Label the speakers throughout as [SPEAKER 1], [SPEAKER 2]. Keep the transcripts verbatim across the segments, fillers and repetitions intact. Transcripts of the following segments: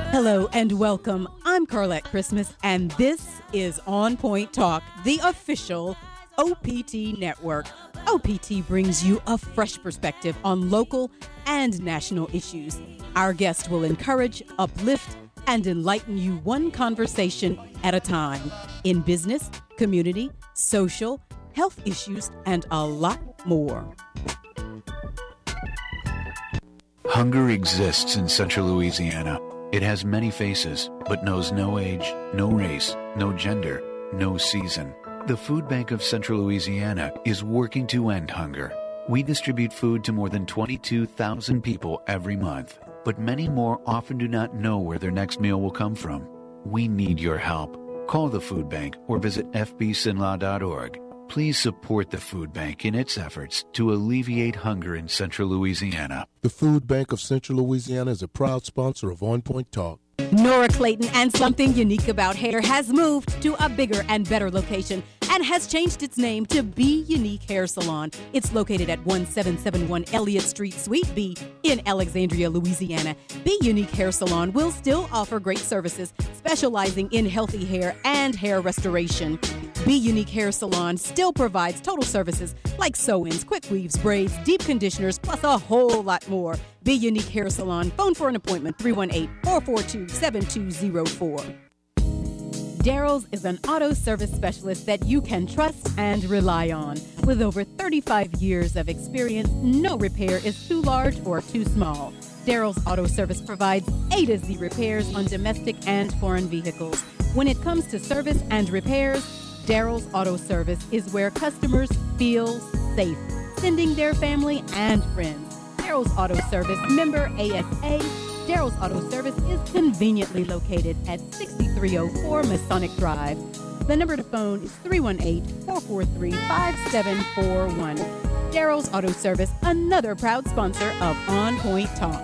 [SPEAKER 1] Hello and welcome. I'm Carlette Christmas, and this is On Point Talk, the official O P T network. O P T brings you a fresh perspective on local and national issues. Our guest will encourage, uplift, and enlighten you one conversation at a time in business, community, social, health issues, and a lot more.
[SPEAKER 2] Hunger exists in central Louisiana. It has many faces, but knows no age, no race, no gender, no season. The Food Bank of Central Louisiana is working to end hunger. We distribute food to more than twenty-two thousand people every month, but many more often do not know where their next meal will come from. We need your help. Call the Food Bank or visit f b s i n l a dot org. Please support the Food Bank in its efforts to alleviate hunger in Central Louisiana.
[SPEAKER 3] The Food Bank of Central Louisiana is a proud sponsor of On Point Talk.
[SPEAKER 1] Nora Clayton and Something Unique About Hair has moved to a bigger and better location and has changed its name to Be Unique Hair Salon. It's located at one seven seven one Elliott Street, Suite B in Alexandria, Louisiana. Be Unique Hair Salon will still offer great services, specializing in healthy hair and hair restoration. Be Unique Hair Salon still provides total services like sew-ins, quick weaves, braids, deep conditioners, plus a whole lot more. Be Unique Hair Salon. Phone for an appointment, three one eight, four four two, seven two zero four. Daryl's is an auto service specialist that you can trust and rely on. With over thirty-five years of experience, no repair is too large or too small. Daryl's Auto Service provides A to Z repairs on domestic and foreign vehicles. When it comes to service and repairs, Daryl's Auto Service is where customers feel safe, sending their family and friends. Daryl's Auto Service, member A S A. Daryl's Auto Service is conveniently located at sixty-three oh four Masonic Drive. The number to phone is three one eight, four four three, five seven four one. Daryl's Auto Service, another proud sponsor of On Point Talk.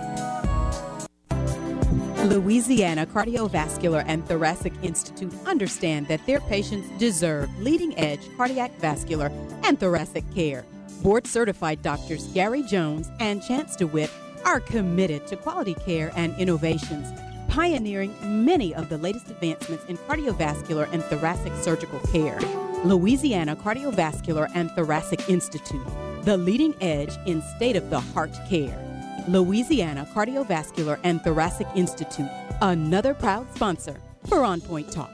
[SPEAKER 1] Louisiana Cardiovascular and Thoracic Institute understand that their patients deserve leading-edge cardiac, vascular, and thoracic care. Board-certified doctors Gary Jones and Chance DeWitt are committed to quality care and innovations, pioneering many of the latest advancements in cardiovascular and thoracic surgical care. Louisiana Cardiovascular and Thoracic Institute, the leading edge in state-of-the-heart care. Louisiana Cardiovascular and Thoracic Institute, another proud sponsor for On Point Talk.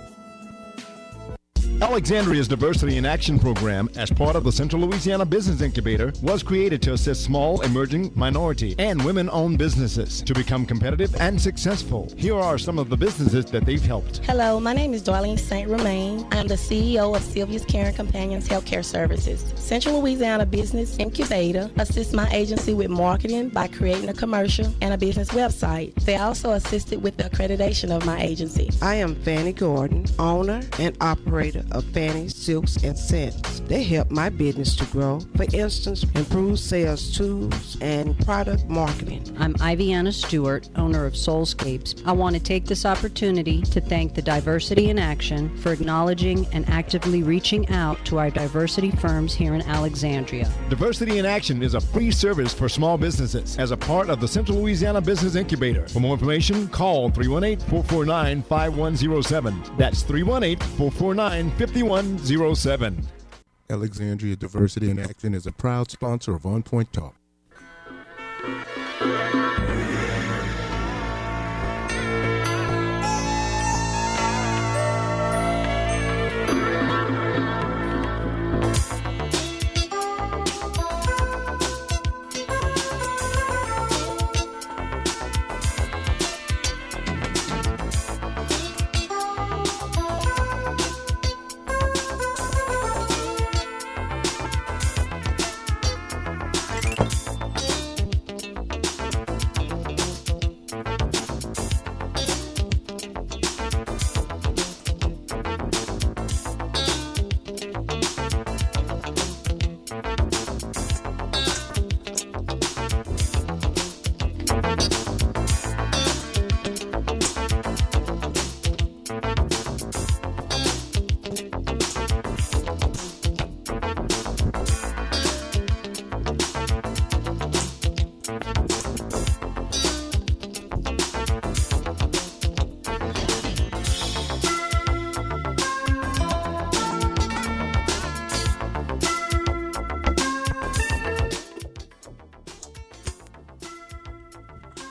[SPEAKER 4] Alexandria's Diversity in Action program, as part of the Central Louisiana Business Incubator, was created to assist small, emerging, minority, and women-owned businesses to become competitive and successful. Here are some of the businesses that they've helped.
[SPEAKER 5] Hello, my name is Darlene Saint Romain. I'm the C E O of Sylvia's Caring Companions Healthcare Services. Central Louisiana Business Incubator assists my agency with marketing by creating a commercial and a business website. They also assisted with the accreditation of my agency.
[SPEAKER 6] I am Fanny Gordon, owner and operator of Fanny Silks and Scents. They help my business to grow. For instance, improve sales tools and product marketing.
[SPEAKER 7] I'm Iviana Stewart, owner of Soulscapes. I want to take this opportunity to thank the Diversity in Action for acknowledging and actively reaching out to our diversity firms here in Alexandria.
[SPEAKER 4] Diversity in Action is a free service for small businesses as a part of the Central Louisiana Business Incubator. For more information, call three one eight, four four nine, five one zero seven. That's three one eight, four four nine, five one zero seven.
[SPEAKER 3] Alexandria Diversity in Action is a proud sponsor of On Point Talk.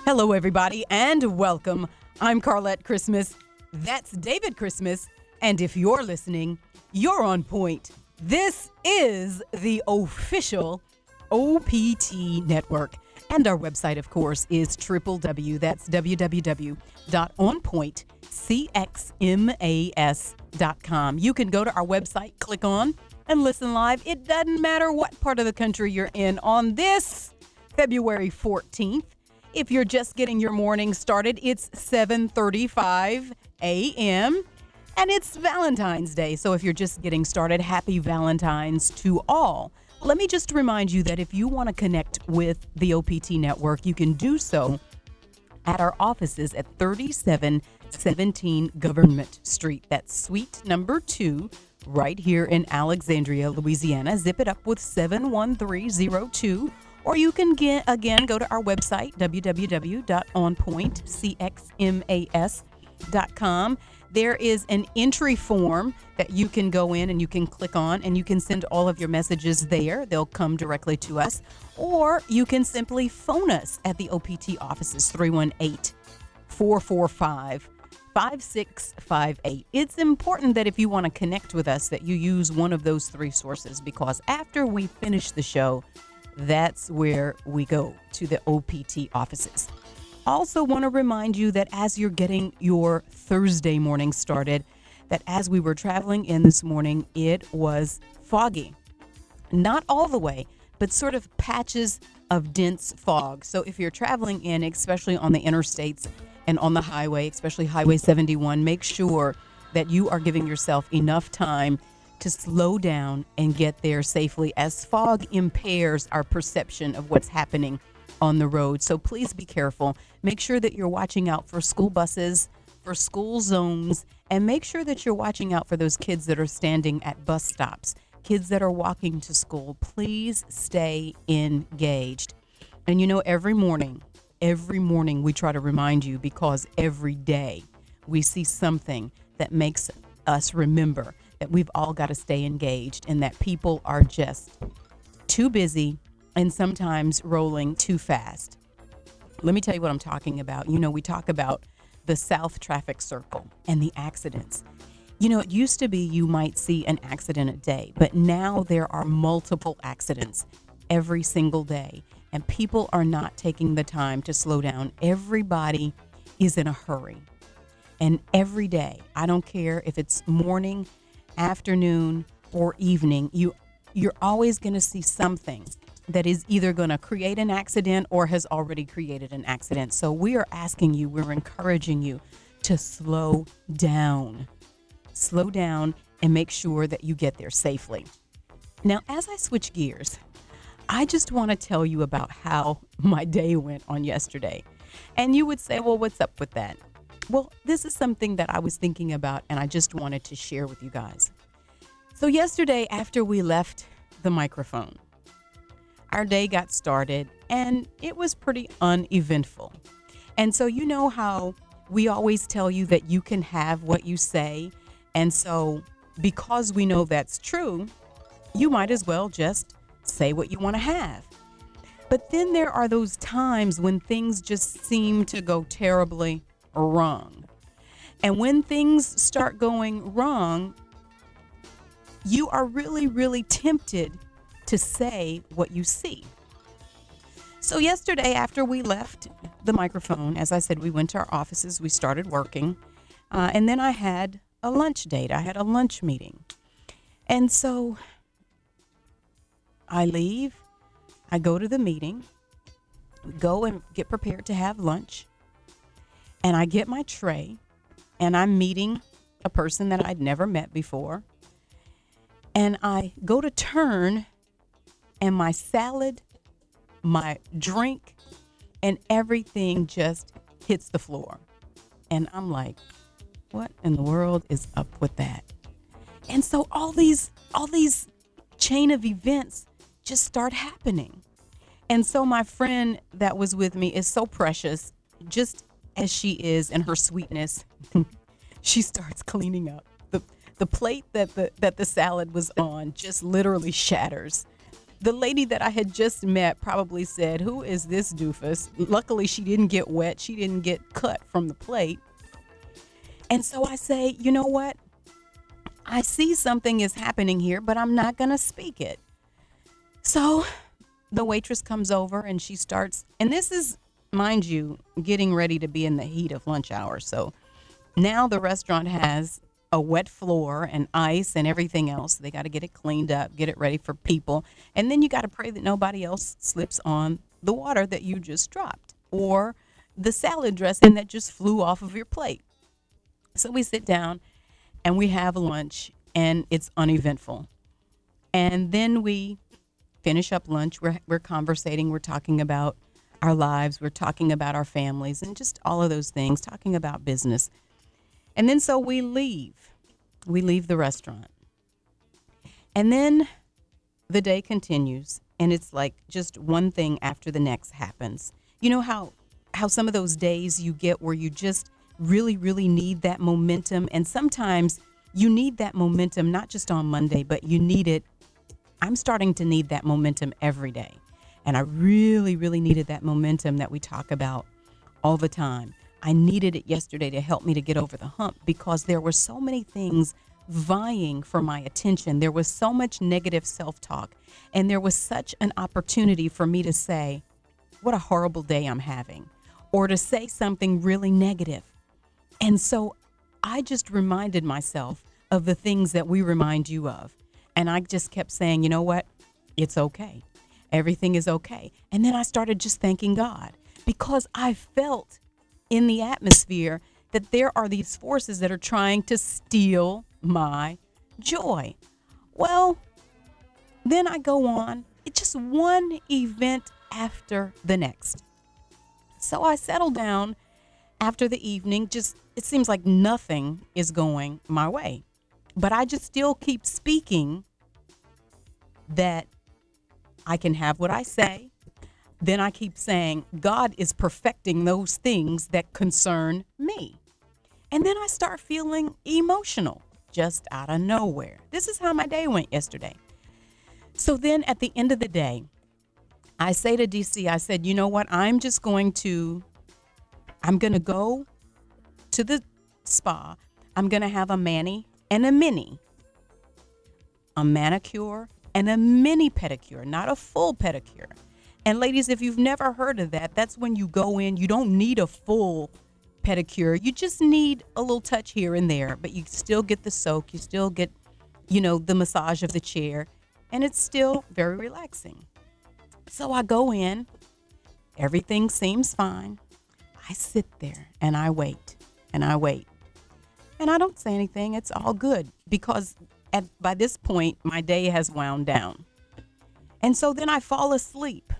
[SPEAKER 1] Hello, everybody, and welcome. I'm Carlette Christmas. That's David Christmas. And if you're listening, you're on point. This is the official O P T Network. And our website, of course, is w w w. That's w w w dot on point c x m a s dot com. You can go to our website, click on, and listen live. It doesn't matter what part of the country you're in on this February fourteenth. If you're just getting your morning started, it's seven thirty-five a.m. and it's Valentine's Day. So if you're just getting started, happy Valentine's to all. Let me just remind you that if you want to connect with the O P T Network, you can do so at our offices at thirty-seven seventeen Government Street. That's suite number two, right here in Alexandria, Louisiana. Zip it up with seven one three zero two. Or you can, get, again, go to our website, w w w dot on point c x m a s dot com. There is an entry form that you can go in and you can click on, and you can send all of your messages there. They'll come directly to us. Or you can simply phone us at the O P T offices, three one eight, four four five, five six five eight. It's important that if you want to connect with us, that you use one of those three sources, because after we finish the show, that's where we go, to the O P T offices. Also want to remind you that as you're getting your Thursday morning started, that as we were traveling in this morning, it was foggy. Not all the way, but sort of patches of dense fog. So if you're traveling in, especially on the interstates and on the highway, especially Highway seventy-one, make sure that you are giving yourself enough time to slow down and get there safely, as fog impairs our perception of what's happening on the road. So please be careful. Make sure that you're watching out for school buses, for school zones, and make sure that you're watching out for those kids that are standing at bus stops, kids that are walking to school. Please stay engaged. And you know, every morning, every morning we try to remind you, because every day we see something that makes us remember that we've all got to stay engaged, and that people are just too busy and sometimes rolling too fast. Let me tell you what I'm talking about. You know, we talk about the South Traffic Circle and the accidents. You know, it used to be you might see an accident a day, but now there are multiple accidents every single day, and people are not taking the time to slow down. Everybody is in a hurry. And every day, I don't care if it's morning, afternoon, or evening, you, you're always going to see something that is either going to create an accident or has already created an accident. So we are asking you, we're encouraging you to slow down. Slow down and make sure that you get there safely. Now, as I switch gears, I just want to tell you about how my day went on yesterday. And you would say, well, what's up with that? Well, this is something that I was thinking about, and I just wanted to share with you guys. So yesterday, after we left the microphone, our day got started, and it was pretty uneventful. And so you know how we always tell you that you can have what you say. And so because we know that's true, you might as well just say what you want to have. But then there are those times when things just seem to go terribly wrong. And when things start going wrong, you are really, really tempted to say what you see. So yesterday, after we left the microphone, as I said, we went to our offices, we started working, uh, and then I had a lunch date. I had a lunch meeting. And so I leave, I go to the meeting, go and get prepared to have lunch, and I get my tray, and I'm meeting a person that I'd never met before, and I go to turn, and my salad, my drink, and everything just hits the floor. And I'm like, what in the world is up with that? And so all these, all these chain of events just start happening. And so my friend that was with me is so precious, just as she is in her sweetness. She starts cleaning up. The the plate that the that the salad was on just literally shatters. The lady that I had just met probably said, "Who is this doofus?" Luckily, she didn't get wet. She didn't get cut from the plate. And so I say, you know what? I see something is happening here, but I'm not going to speak it. So the waitress comes over and she starts, and this is, mind you, getting ready to be in the heat of lunch hour. So now the restaurant has a wet floor and ice and everything else. They got to get it cleaned up, get it ready for people. And then you got to pray that nobody else slips on the water that you just dropped or the salad dressing that just flew off of your plate. So we sit down and we have lunch, and it's uneventful. And then we finish up lunch. We're we're conversating. We're talking about our lives. We're talking about our families and just all of those things, talking about business. And then so we leave. We leave the restaurant. And then the day continues, and it's like just one thing after the next happens. You know how how some of those days you get where you just really, really need that momentum. And sometimes you need that momentum, not just on Monday, but you need it. I'm starting to need that momentum every day. And I really, really needed that momentum that we talk about all the time. I needed it yesterday to help me to get over the hump because there were so many things vying for my attention. There was so much negative self-talk. And there was such an opportunity for me to say, what a horrible day I'm having, or to say something really negative. And so I just reminded myself of the things that we remind you of. And I just kept saying, you know what? It's okay. Everything is okay. And then I started just thanking God because I felt in the atmosphere that there are these forces that are trying to steal my joy. Well, then I go on. It's just one event after the next. So I settle down after the evening. Just it seems like nothing is going my way. But I just still keep speaking that I can have what I say. Then I keep saying, God is perfecting those things that concern me. And then I start feeling emotional just out of nowhere. This is how my day went yesterday. So then at the end of the day, I say to D C, I said, you know what? I'm just going to, I'm going to go to the spa. I'm going to have a mani and a mini, a manicure and a mini pedicure, not a full pedicure. And ladies, if you've never heard of that, that's when you go in, you don't need a full pedicure. You just need a little touch here and there, but you still get the soak. You still get, you know, the massage of the chair, and it's still very relaxing. So I go in, everything seems fine. I sit there and I wait and I wait. And I don't say anything. It's all good because at, by this point, my day has wound down. And so then I fall asleep.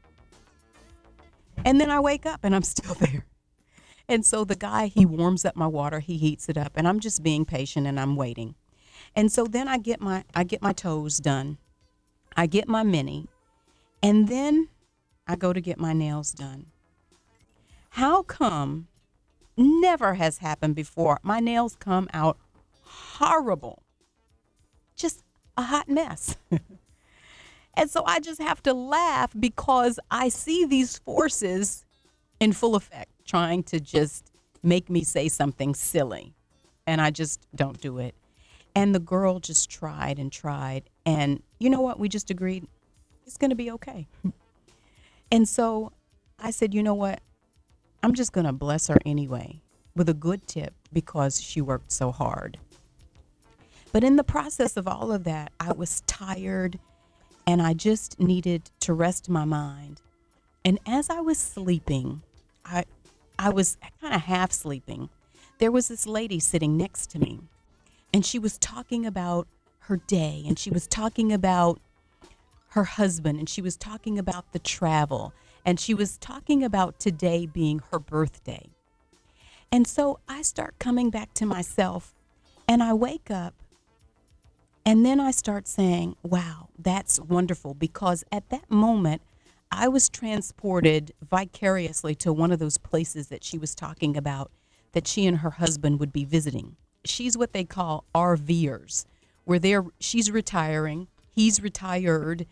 [SPEAKER 1] And then I wake up and I'm still there. And so the guy, he warms up my water, he heats it up, and I'm just being patient and I'm waiting. And so then I get my I get my toes done. I get my mini, and then I go to get my nails done. How come never has happened before? My nails come out horrible. Just a hot mess. And so I just have to laugh because I see these forces in full effect trying to just make me say something silly. And I just don't do it. And the girl just tried and tried. And you know what? We just agreed it's going to be okay. And so I said, you know what? I'm just going to bless her anyway with a good tip because she worked so hard. But in the process of all of that, I was tired and I just needed to rest my mind. And as I was sleeping, I I was kind of half sleeping. There was this lady sitting next to me, and she was talking about her day, and she was talking about her husband, and she was talking about the travel, and she was talking about today being her birthday. And so I start coming back to myself, and I wake up, and then I start saying, wow, that's wonderful, because at that moment, I was transported vicariously to one of those places that she was talking about that she and her husband would be visiting. She's what they call RVers, where they're she's retiring, he's retired,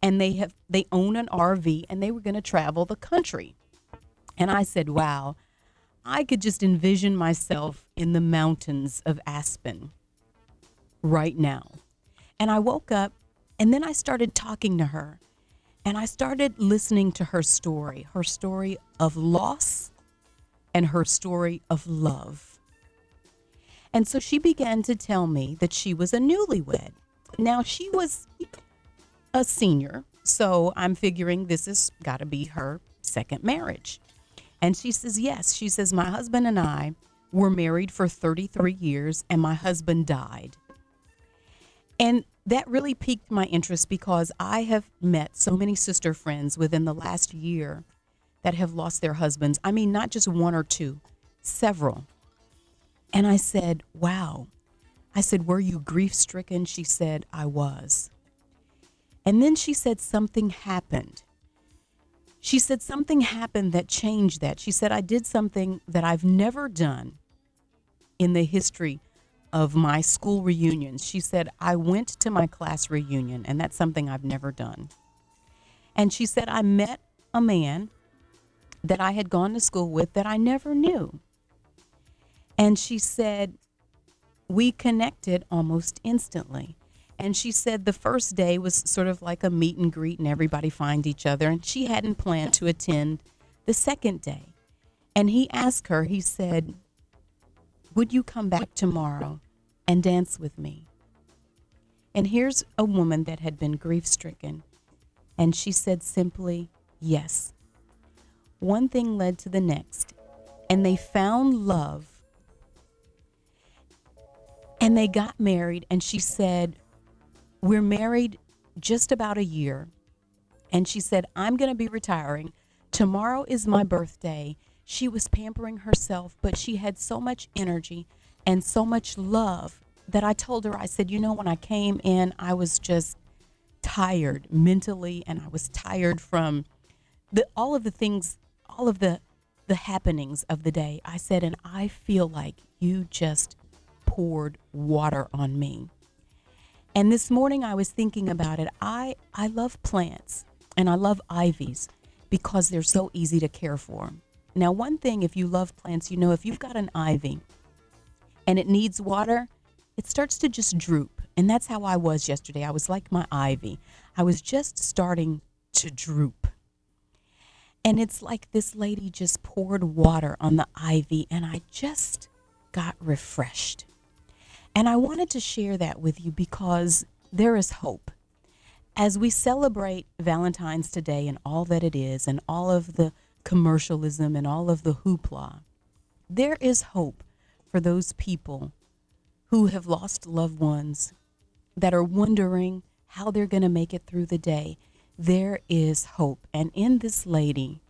[SPEAKER 1] and they have they own an R V, and they were going to travel the country. And I said, wow, I could just envision myself in the mountains of Aspen right now. And I woke up, and then I started talking to her, and I started listening to her story, her story of loss and her story of love. And so she began to tell me that she was a newlywed. Now, she was a senior, so I'm figuring this has got to be her second marriage. And she says, yes. She says, my husband and I were married for thirty-three years, and my husband died. And that really piqued my interest because I have met so many sister friends within the last year that have lost their husbands. I mean, not just one or two, several. And I said, wow. I said, were you grief-stricken? She said, I was. And then she said something happened. She said something happened that changed that. She said, I did something that I've never done in the history of my school reunions. She said, I went to my class reunion, and that's something I've never done. And she said, I met a man that I had gone to school with that I never knew. And she said, we connected almost instantly. And she said the first day was sort of like a meet and greet and everybody find each other. And she hadn't planned to attend the second day. And he asked her, he said, would you come back tomorrow and dance with me? And here's a woman that had been grief-stricken. And she said simply, yes. One thing led to the next. And they found love. And they got married. And she said, we're married just about a year. And she said, I'm going to be retiring. Tomorrow is my birthday. She was pampering herself, but she had so much energy and so much love that I told her, I said, you know, when I came in, I was just tired mentally, and I was tired from the all of the things, all of the the happenings of the day. I said, and I feel like you just poured water on me. And this morning I was thinking about it. I, I love plants, and I love ivies because they're so easy to care for. Now, one thing, if you love plants, you know, if you've got an ivy and it needs water, it starts to just droop. And that's how I was yesterday. I was like my ivy. I was just starting to droop. And it's like this lady just poured water on the ivy, and I just got refreshed. And I wanted to share that with you because there is hope. As we celebrate Valentine's today and all that it is, and all of the commercialism and all of the hoopla, there is hope for those people who have lost loved ones that are wondering how they're going to make it through the day. There is hope. And in this lady,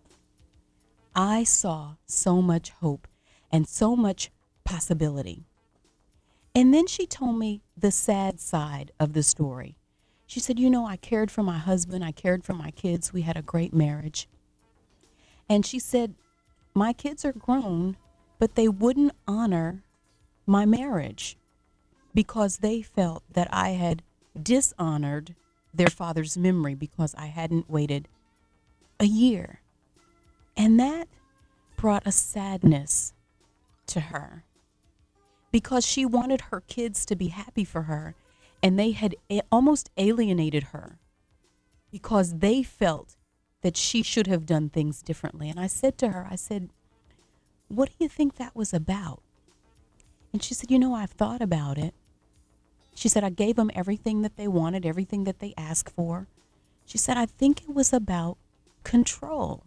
[SPEAKER 1] I saw so much hope and so much possibility. And then she told me the sad side of the story. She said, you know, I cared for my husband. I cared for my kids. We had a great marriage. And she said, my kids are grown, but they wouldn't honor my marriage because they felt that I had dishonored their father's memory because I hadn't waited a year. And that brought a sadness to her because she wanted her kids to be happy for her, and they had a- almost alienated her because they felt that she should have done things differently. And I said to her, I said, what do you think that was about? And she said, you know, I've thought about it. She said, I gave them everything that they wanted, everything that they asked for. She said, I think it was about control.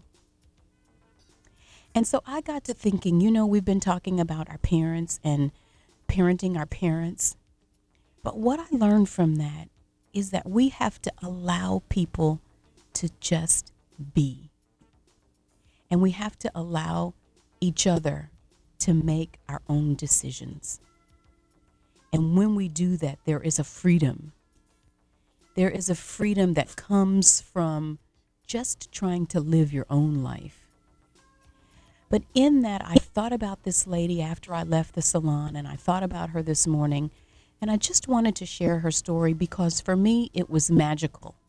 [SPEAKER 1] And so I got to thinking, you know, we've been talking about our parents and parenting our parents. But what I learned from that is that we have to allow people to just be. And we have to allow each other to make our own decisions. And when we do that, there is a freedom. There is a freedom that comes from just trying to live your own life. But in that, I thought about this lady after I left the salon, and I thought about her this morning, and I just wanted to share her story because for me, it was magical.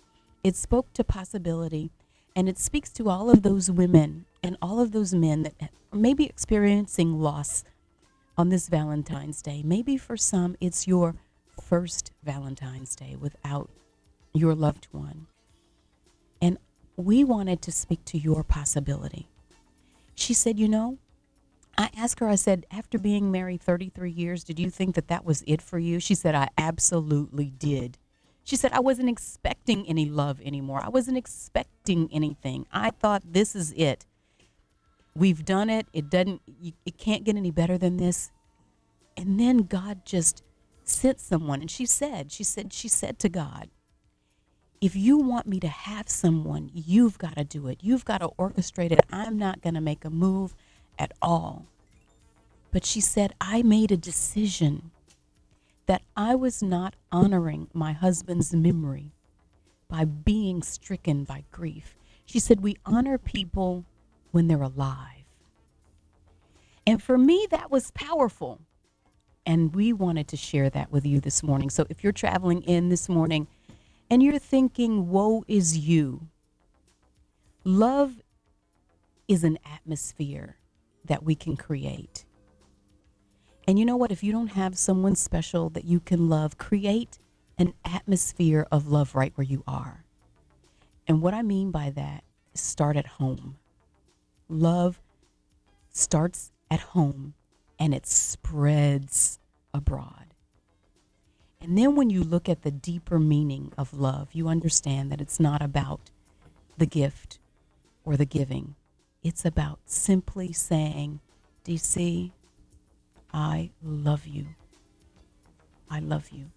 [SPEAKER 1] It spoke to possibility, and it speaks to all of those women and all of those men that are maybe experiencing loss on this Valentine's Day. Maybe for some, it's your first Valentine's Day without your loved one. And we wanted to speak to your possibility. She said, you know, I asked her, I said, after being married thirty-three years, did you think that that was it for you? She said, I absolutely did. She said, I wasn't expecting any love anymore. I wasn't expecting anything. I thought, this is it. We've done it. It doesn't, you, it can't get any better than this. And then God just sent someone. And she said, she said, she said to God, if you want me to have someone, you've got to do it. You've got to orchestrate it. I'm not going to make a move at all. But she said, I made a decision that I was not honoring my husband's memory by being stricken by grief. She said, we honor people when they're alive. And for me, that was powerful. And we wanted to share that with you this morning. So if you're traveling in this morning and you're thinking, woe is you, love is an atmosphere that we can create. And you know what? If you don't have someone special that you can love, create an atmosphere of love right where you are. And what I mean by that is start at home. Love starts at home and it spreads abroad. And then when you look at the deeper meaning of love, you understand that it's not about the gift or the giving. It's about simply saying, D C, I love you. I love you.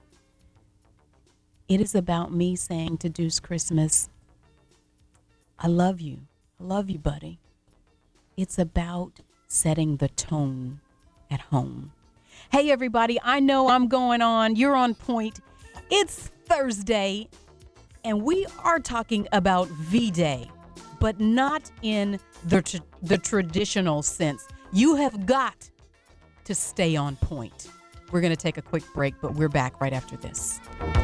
[SPEAKER 1] It is about me saying to Deuce Christmas, I love you. I love you, buddy. It's about setting the tone at home. Hey, everybody, I know I'm going on. You're on point. It's Thursday, and we are talking about V-Day, but not in the, tr- the traditional sense. You have got to stay on point. We're going to take a quick break, but we're back right after this.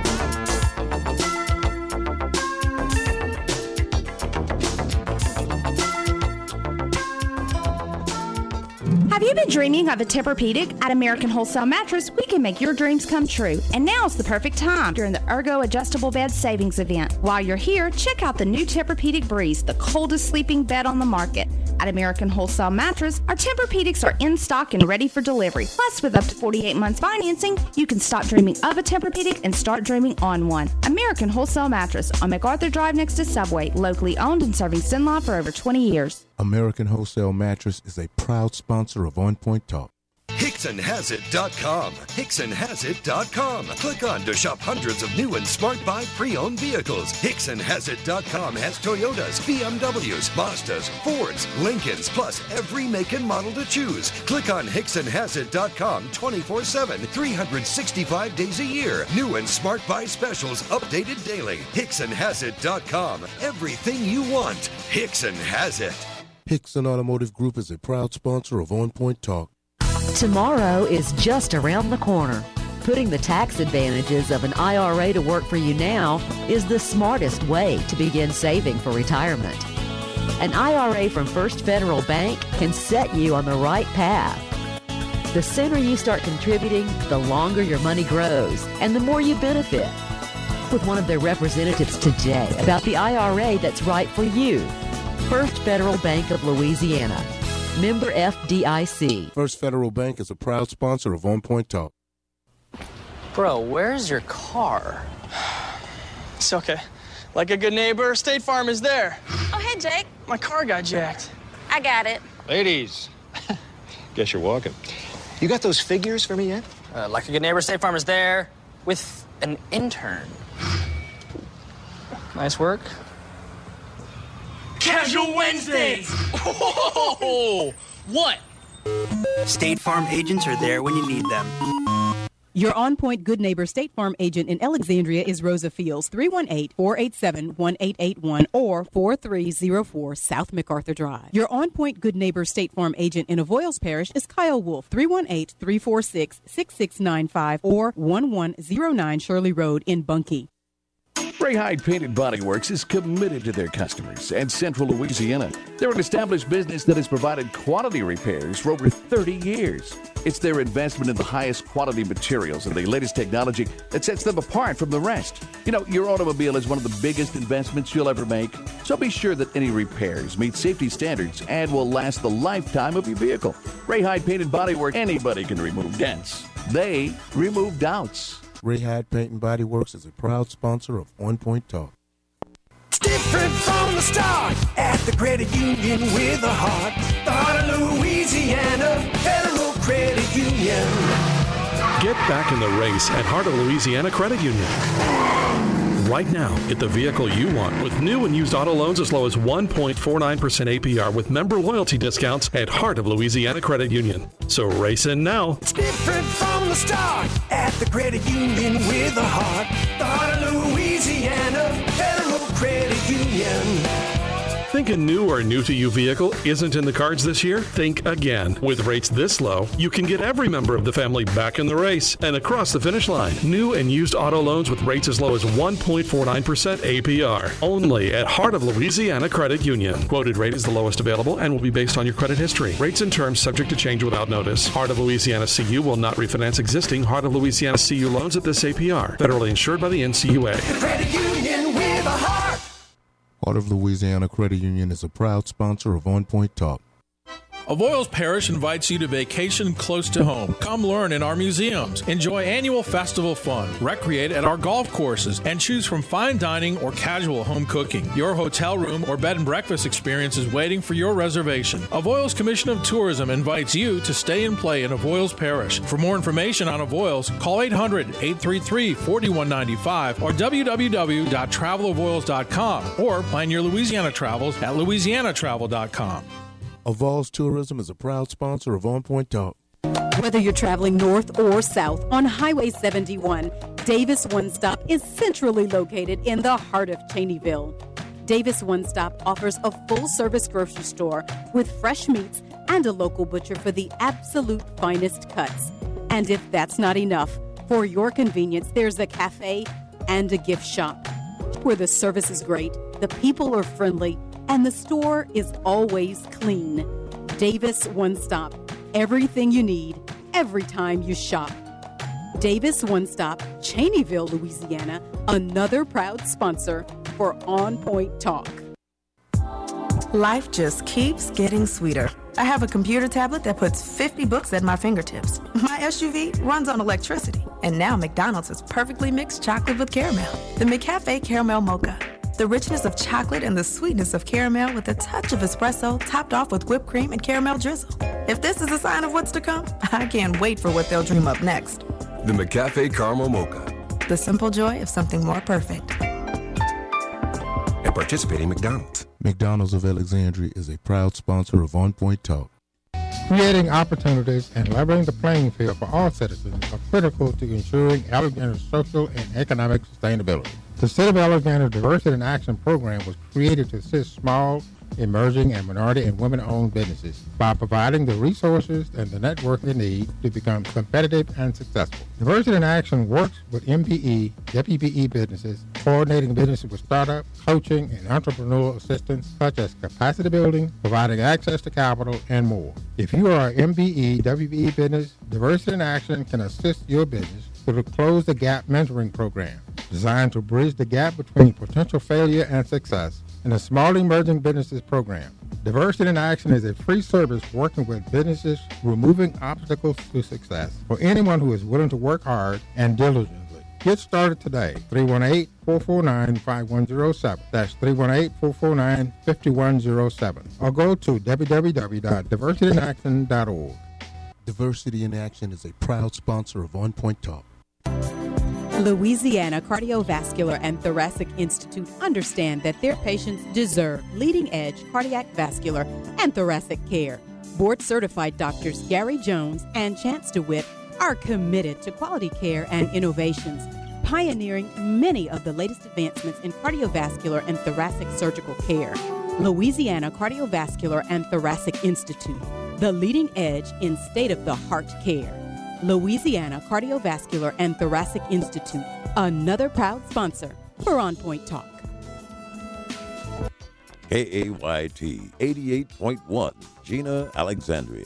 [SPEAKER 8] Have you been dreaming of a Tempur-Pedic? At American Wholesale Mattress, we can make your dreams come true. And now's the perfect time during the Ergo Adjustable Bed Savings Event. While you're here, check out the new Tempur-Pedic Breeze, the coldest sleeping bed on the market. At American Wholesale Mattress, our Tempur-Pedics are in stock and ready for delivery. Plus, with up to forty-eight months financing, you can stop dreaming of a Tempur-Pedic and start dreaming on one. American Wholesale Mattress on MacArthur Drive next to Subway, locally owned and serving Cenla for over twenty years.
[SPEAKER 3] American Wholesale Mattress is a proud sponsor of On Point Talk.
[SPEAKER 9] Hickson Has It dot com. Hickson Has It dot com. Click on to shop hundreds of new and Smart Buy pre-owned vehicles. Hickson Has It dot com has Toyotas, B M Ws, Mazdas, Fords, Lincolns, plus every make and model to choose. Click on Hickson Has It dot com twenty-four seven, three hundred sixty-five days a year. New and Smart Buy specials updated daily. Hickson Has It dot com. Everything you want. Hickson has it.
[SPEAKER 3] Hickson Automotive Group is a proud sponsor of On Point Talk.
[SPEAKER 10] Tomorrow is just around the corner. Putting the tax advantages of an I R A to work for you now is the smartest way to begin saving for retirement. An I R A from First Federal Bank can set you on the right path. The sooner you start contributing, the longer your money grows and the more you benefit. With one of their representatives today about the I R A that's right for you. First Federal Bank of Louisiana. Member F D I C.
[SPEAKER 3] First Federal Bank is a proud sponsor of On Point Talk.
[SPEAKER 11] Bro, where's your car?
[SPEAKER 12] It's okay. Like a good neighbor, State Farm is there.
[SPEAKER 13] Oh, hey, Jake.
[SPEAKER 12] My car got jacked.
[SPEAKER 13] I got it.
[SPEAKER 14] Ladies, guess you're walking. You got those figures for me yet?
[SPEAKER 11] Uh, like a good neighbor, State Farm is there with an intern. Nice work.
[SPEAKER 12] Casual Wednesdays!
[SPEAKER 11] Oh, what?
[SPEAKER 15] State Farm agents are there when you need them.
[SPEAKER 1] Your On Point Good Neighbor State Farm agent in Alexandria is Rosa Fields, three one eight, four eight seven, one eight eight one or four three zero four South MacArthur Drive. Your On Point Good Neighbor State Farm agent in Avoyles Parish is Kyle Wolf, three one eight, three four six, six six nine five or one one zero nine Shirley Road in Bunkie.
[SPEAKER 13] Ray Hyde Painted Body Works is committed to their customers and Central Louisiana. They're an established business that has provided quality repairs for over thirty years. It's their investment in the highest quality materials and the latest technology that sets them apart from the rest. You know, your automobile is one of the biggest investments you'll ever make, so be sure that any repairs meet safety standards and will last the lifetime of your vehicle. Ray Hyde Painted Body Works, anybody can remove dents. They remove doubts.
[SPEAKER 3] Ray Hyde Paint and Body Works is a proud sponsor of On Point Talk.
[SPEAKER 16] It's different from the start at the credit union with a heart. The heart of Louisiana, Federal Credit Union.
[SPEAKER 17] Get back in the race at Heart of Louisiana Credit Union. Right now, get the vehicle you want with new and used auto loans as low as one point four nine percent A P R with member loyalty discounts at Heart of Louisiana Credit Union. So race in now.
[SPEAKER 16] It's different from the start at the credit union with a heart. The heart of Louisiana, Federal Credit Union.
[SPEAKER 17] Think a new or new to you vehicle isn't in the cards this year? Think again. With rates this low, you can get every member of the family back in the race and across the finish line. New and used auto loans with rates as low as one point four nine percent A P R. Only at Heart of Louisiana Credit Union. Quoted rate is the lowest available and will be based on your credit history. Rates and terms subject to change without notice. Heart of Louisiana C U will not refinance existing Heart of Louisiana C U loans at this A P R. Federally insured by the N C U A.
[SPEAKER 16] The credit union with a heart.
[SPEAKER 3] Heart of Louisiana Credit Union is a proud sponsor of On Point Talk.
[SPEAKER 18] Avoyelles Parish invites you to vacation close to home. Come learn in our museums, enjoy annual festival fun, recreate at our golf courses, and choose from fine dining or casual home cooking. Your hotel room or bed and breakfast experience is waiting for your reservation. Avoyelles Commission of Tourism invites you to stay and play in Avoyelles Parish. For more information on Avoyelles, call eight hundred, eight three three, four one nine five or w w w dot travel avoyelles dot com or plan your Louisiana travels at louisiana travel dot com.
[SPEAKER 3] Avoyelles Tourism is a proud sponsor of On Point Talk.
[SPEAKER 1] Whether you're traveling north or south on Highway seventy-one, Davis One Stop is centrally located in the heart of Cheneyville. Davis One Stop offers a full-service grocery store with fresh meats and a local butcher for the absolute finest cuts. And if that's not enough, for your convenience, there's a cafe and a gift shop where the service is great, the people are friendly, and the store is always clean. Davis One Stop. Everything you need, every time you shop. Davis One Stop, Cheneyville, Louisiana, another proud sponsor for On Point Talk.
[SPEAKER 19] Life just keeps getting sweeter. I have a computer tablet that puts fifty books at my fingertips. My S U V runs on electricity. And now McDonald's has perfectly mixed chocolate with caramel. The McCafe Caramel Mocha. The richness of chocolate and the sweetness of caramel with a touch of espresso topped off with whipped cream and caramel drizzle. If this is a sign of what's to come, I can't wait for what they'll dream up next.
[SPEAKER 9] The McCafe Caramel Mocha.
[SPEAKER 19] The simple joy of something more perfect.
[SPEAKER 9] At participating McDonald's.
[SPEAKER 3] McDonald's of Alexandria is a proud sponsor of On Point Talk.
[SPEAKER 20] Creating opportunities and leveling the playing field for all citizens are critical to ensuring Alexandria's social and economic sustainability. The City of Alexandria Diversity in Action program was created to assist small, emerging, and minority and women-owned businesses by providing the resources and the network they need to become competitive and successful. Diversity in Action works with M B E, W B E businesses, coordinating businesses with startup, coaching, and entrepreneurial assistance such as capacity building, providing access to capital, and more. If you are an M B E, W B E business, Diversity in Action can assist your business through the Close the Gap mentoring program, designed to bridge the gap between potential failure and success, and the Small Emerging Businesses program. Diversity in Action is a free service working with businesses removing obstacles to success for anyone who is willing to work hard and diligently. Get started today. three one eight, four four nine, five one zero seven. That's three one eight, four four nine, five one zero seven. Or go to w w w dot diversity in action dot org.
[SPEAKER 3] Diversity in Action is a proud sponsor of On Point Talk.
[SPEAKER 1] Louisiana Cardiovascular and Thoracic Institute understand that their patients deserve leading-edge cardiac, vascular, and thoracic care. Board-certified doctors Gary Jones and Chance DeWitt are committed to quality care and innovations, pioneering many of the latest advancements in cardiovascular and thoracic surgical care. Louisiana Cardiovascular and Thoracic Institute, the leading edge in state-of-the-heart care. Louisiana Cardiovascular and Thoracic Institute, another proud sponsor for On Point Talk.
[SPEAKER 21] K A Y T eighty-eight point one, Gina, Alexandria.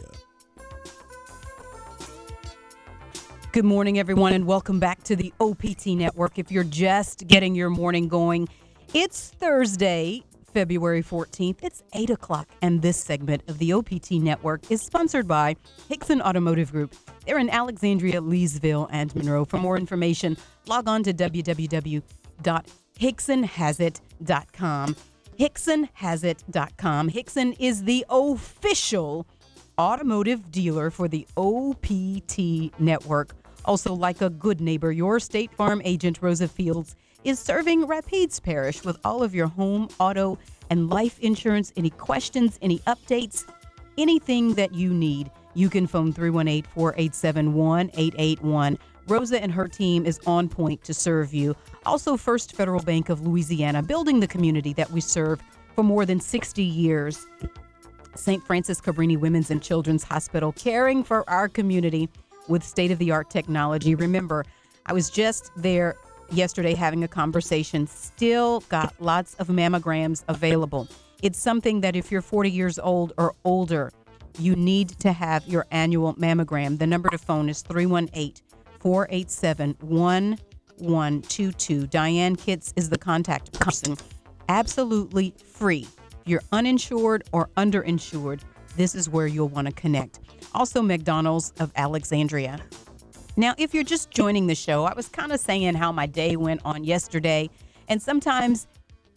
[SPEAKER 1] Good morning, everyone, and welcome back to the O P T Network. If you're just getting your morning going, it's Thursday, February fourteenth. It's eight o'clock, and this segment of the O P T Network is sponsored by Hickson Automotive Group. They're in Alexandria, Leesville, and Monroe. For more information, log on to w w w dot hickson has it dot com. hickson has it dot com. Hickson is the official automotive dealer for the O P T Network. Also, like a good neighbor, your State Farm agent, Rosa Fields, is serving Rapides Parish with all of your home, auto, and life insurance. Any questions, any updates, anything that you need, you can phone three one eight, four eight seven, one eight eight one. Rosa and her team is on point to serve you. Also, First Federal Bank of Louisiana, building the community that we serve for more than sixty years. Saint Francis Cabrini Women's and Children's Hospital, caring for our community with state-of-the-art technology. Remember, I was just there yesterday having a conversation. Still got lots of mammograms available. It's something that if you're forty years old or older, you need to have your annual mammogram. The number to phone is three one eight, four eight seven, one one two two. Diane Kitts is the contact person. Absolutely free. If you're uninsured or underinsured, this is where you'll want to connect. Also, McDonald's of Alexandria. Now, if you're just joining the show, I was kind of saying how my day went on yesterday. And sometimes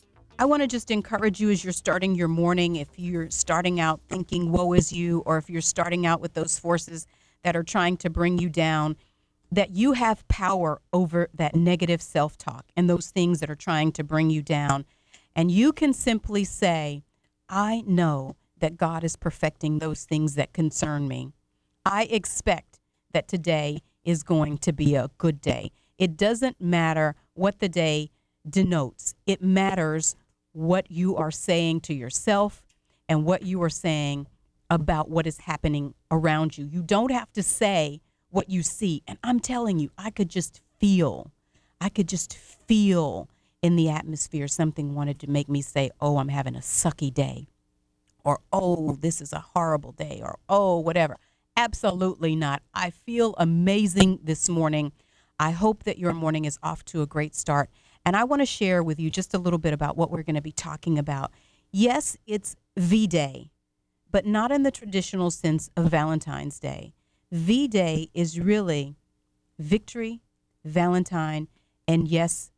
[SPEAKER 1] I want to just encourage you as you're starting your morning, if you're starting out thinking, woe is you, or if you're starting out with those forces that are trying to bring you down, that you have power over that negative self-talk and those things that are trying to bring you down. And you can simply say, I know that God is perfecting those things that concern me. I expect that today is going to be a good day. It doesn't matter what the day denotes. It matters what you are saying to yourself and what you are saying about what is happening around you. You don't have to say what you see. And I'm telling you, I could just feel, I could just feel in the atmosphere something wanted to make me say, oh, I'm having a sucky day. Or, oh, this is a horrible day, or, oh, whatever. Absolutely not. I feel amazing this morning. I hope that your morning is off to a great start. And I want to share with you just a little bit about what we're going to be talking about. Yes, it's V-Day, but not in the traditional sense of Valentine's Day. V-Day is really victory, Valentine, and yes,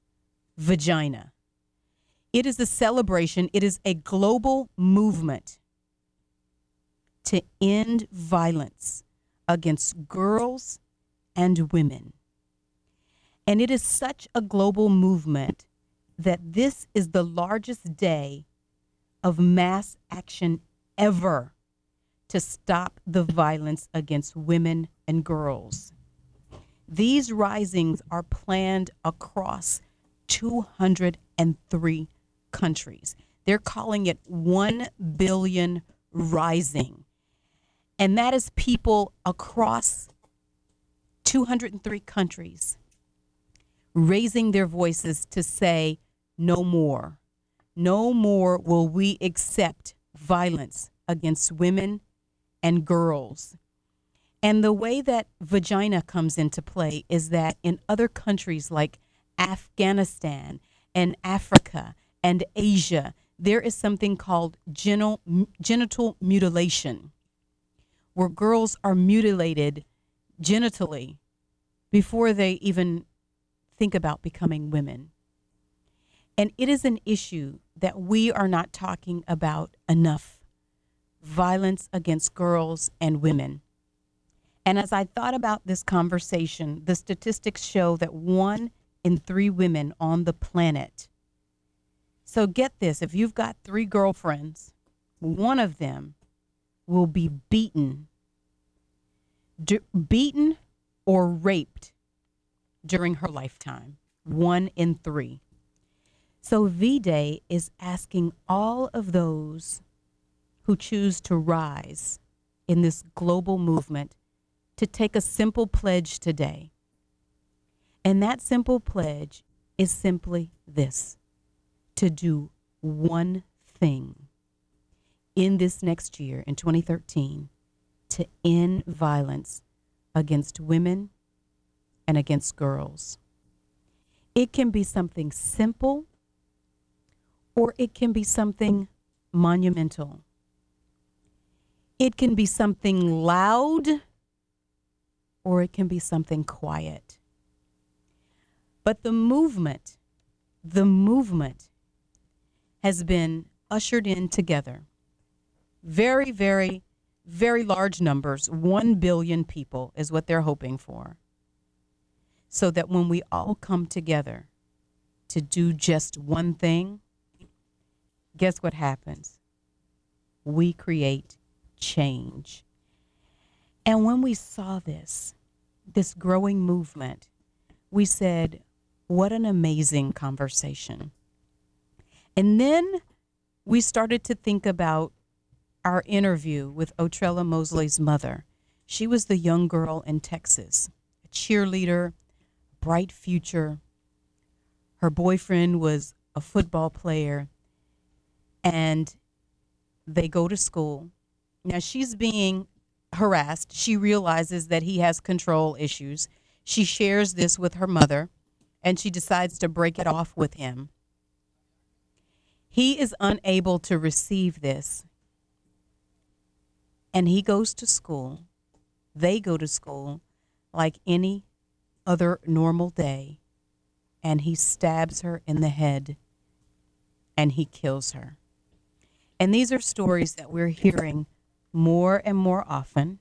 [SPEAKER 1] vagina. It is a celebration. It is a global movement to end violence against girls and women. And it is such a global movement that this is the largest day of mass action ever to stop the violence against women and girls. These risings are planned across two hundred three countries. They're calling it one billion Rising. And that is people across two hundred three countries raising their voices to say, no more. No more will we accept violence against women and girls. And the way that vagina comes into play is that in other countries like Afghanistan and Africa and Asia, there is something called genital, genital mutilation, where girls are mutilated genitally before they even think about becoming women. And it is an issue that we are not talking about enough. Violence against girls and women. And as I thought about this conversation, the statistics show that one in three women on the planet. So get this, if you've got three girlfriends, one of them will be beaten, d- beaten or raped during her lifetime. One in three. So V-Day is asking all of those who choose to rise in this global movement to take a simple pledge today. And that simple pledge is simply this: to do one thing in this next year, in twenty thirteen, to end violence against women and against girls. It can be something simple, or it can be something monumental. It can be something loud, or it can be something quiet. But the movement, the movement has been ushered in together. Very, very, very large numbers. One billion people is what they're hoping for. So that when we all come together to do just one thing, guess what happens? We create change. And when we saw this, this growing movement, we said, what an amazing conversation. And then we started to think about our interview with Otrella Mosley's mother. She was the young girl in Texas, a cheerleader, bright future. Her boyfriend was a football player, and they go to school. Now she's being harassed. She realizes that he has control issues. She shares this with her mother, and she decides to break it off with him. He is unable to receive this, and he goes to school. They go to school like any other normal day, and he stabs her in the head, and he kills her. And these are stories that we're hearing more and more often.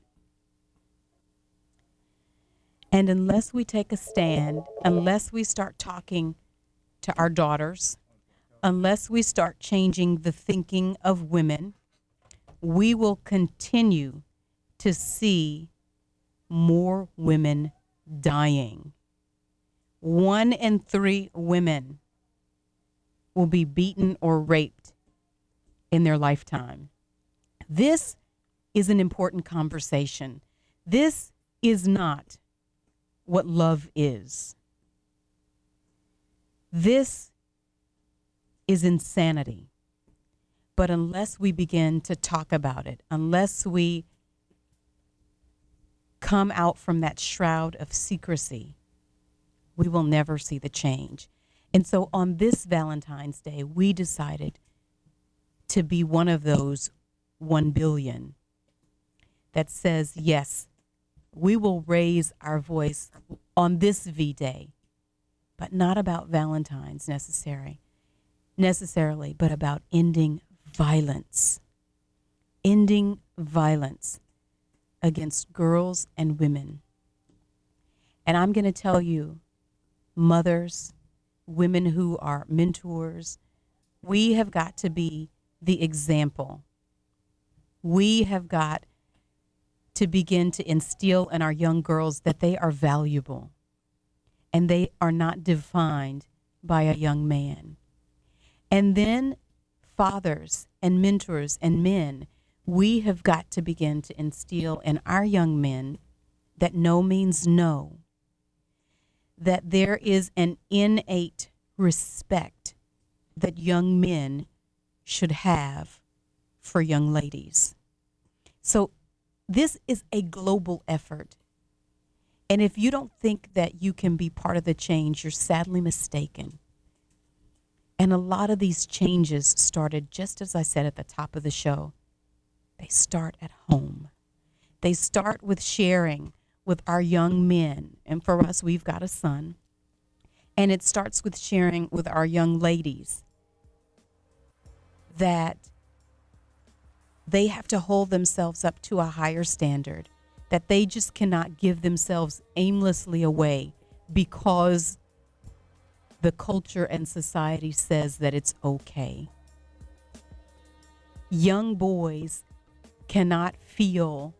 [SPEAKER 1] And unless we take a stand, unless we start talking to our daughters, unless we start changing the thinking of women, we will continue to see more women dying. One in three women will be beaten or raped in their lifetime. This is an important conversation. This is not what love is. This is insanity. But unless we begin to talk about it, unless we come out from that shroud of secrecy, we will never see the change. And so on this Valentine's Day, we decided to be one of those one billion that says, yes, we will raise our voice on this V-Day, but not about Valentine's necessary, necessarily, but about ending violence, ending violence against girls and women. And I'm going to tell you, mothers, women who are mentors, we have got to be the example. We have got to begin to instill in our young girls that they are valuable and they are not defined by a young man. And then fathers and mentors and men, we have got to begin to instill in our young men that no means no, that there is an innate respect that young men should have for young ladies. So this is a global effort. And if you don't think that you can be part of the change, you're sadly mistaken. And a lot of these changes started, just as I said at the top of the show, they start at home. They start with sharing with our young men. And for us, we've got a son. And it starts with sharing with our young ladies that they have to hold themselves up to a higher standard, that they just cannot give themselves aimlessly away because the culture and society says that it's okay. Young boys cannot feel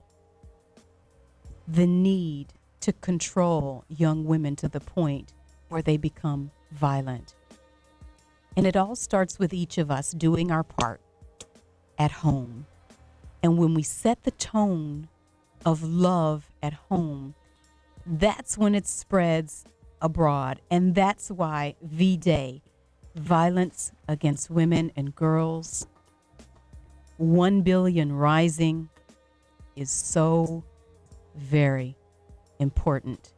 [SPEAKER 1] the need to control young women to the point where they become violent. And it all starts with each of us doing our part at home. And when we set the tone of love at home, that's when it spreads abroad. And that's why V-Day, violence against women and girls, one billion rising, is so very important.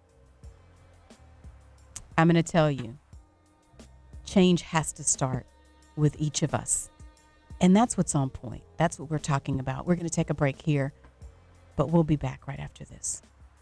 [SPEAKER 1] I'm going to tell you, change has to start with each of us. And that's what's on point. That's what we're talking about. We're going to take a break here, but we'll be back right after this.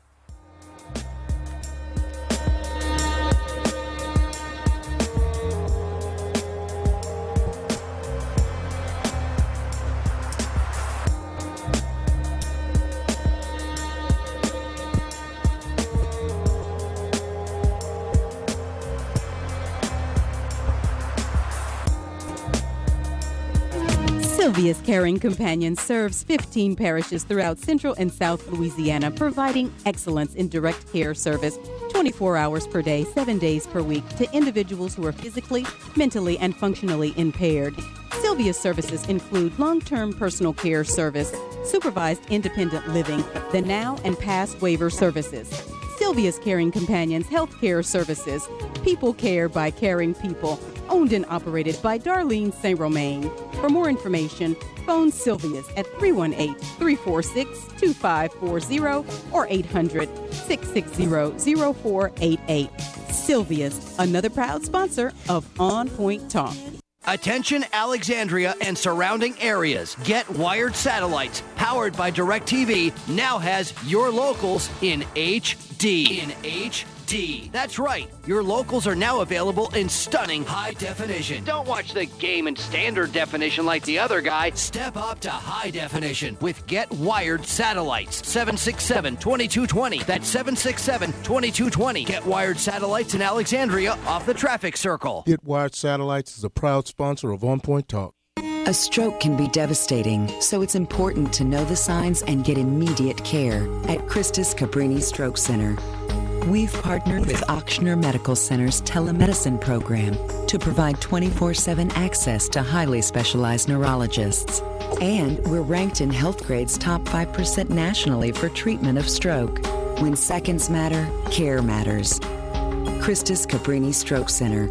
[SPEAKER 1] Sylvia's Caring Companion serves fifteen parishes throughout Central and South Louisiana, providing excellence in direct care service twenty-four hours per day, seven days per week to individuals who are physically, mentally, and functionally impaired. Sylvia's services include long-term personal care service, supervised independent living, the now and past waiver services. Sylvia's Caring Companions Health Care Services, people care by caring people, owned and operated by Darlene Saint Romain. For more information, phone Sylvia's at three one eight, three four six, two five four zero or eight hundred, six six zero, zero four eight eight. Sylvia's, another proud sponsor of On Point Talk.
[SPEAKER 2] Attention Alexandria and surrounding areas. Get Wired Satellites, powered by DirecTV, now has your locals in H D. In H D. That's right. Your locals are now available in stunning high definition. Don't watch the game in standard definition like the other guy. Step up to high definition with Get Wired Satellites. seven six seven, two two two zero. That's seven six seven, two two two zero. Get Wired Satellites in Alexandria off the traffic circle.
[SPEAKER 3] Get Wired Satellites is a proud sponsor of On Point Talk.
[SPEAKER 22] A stroke can be devastating, so it's important to know the signs and get immediate care at Christus Cabrini Stroke Center. We've partnered with Ochsner Medical Center's telemedicine program to provide twenty-four seven access to highly specialized neurologists. And we're ranked in Healthgrade's top five percent nationally for treatment of stroke. When seconds matter, care matters. Christus Cabrini Stroke Center.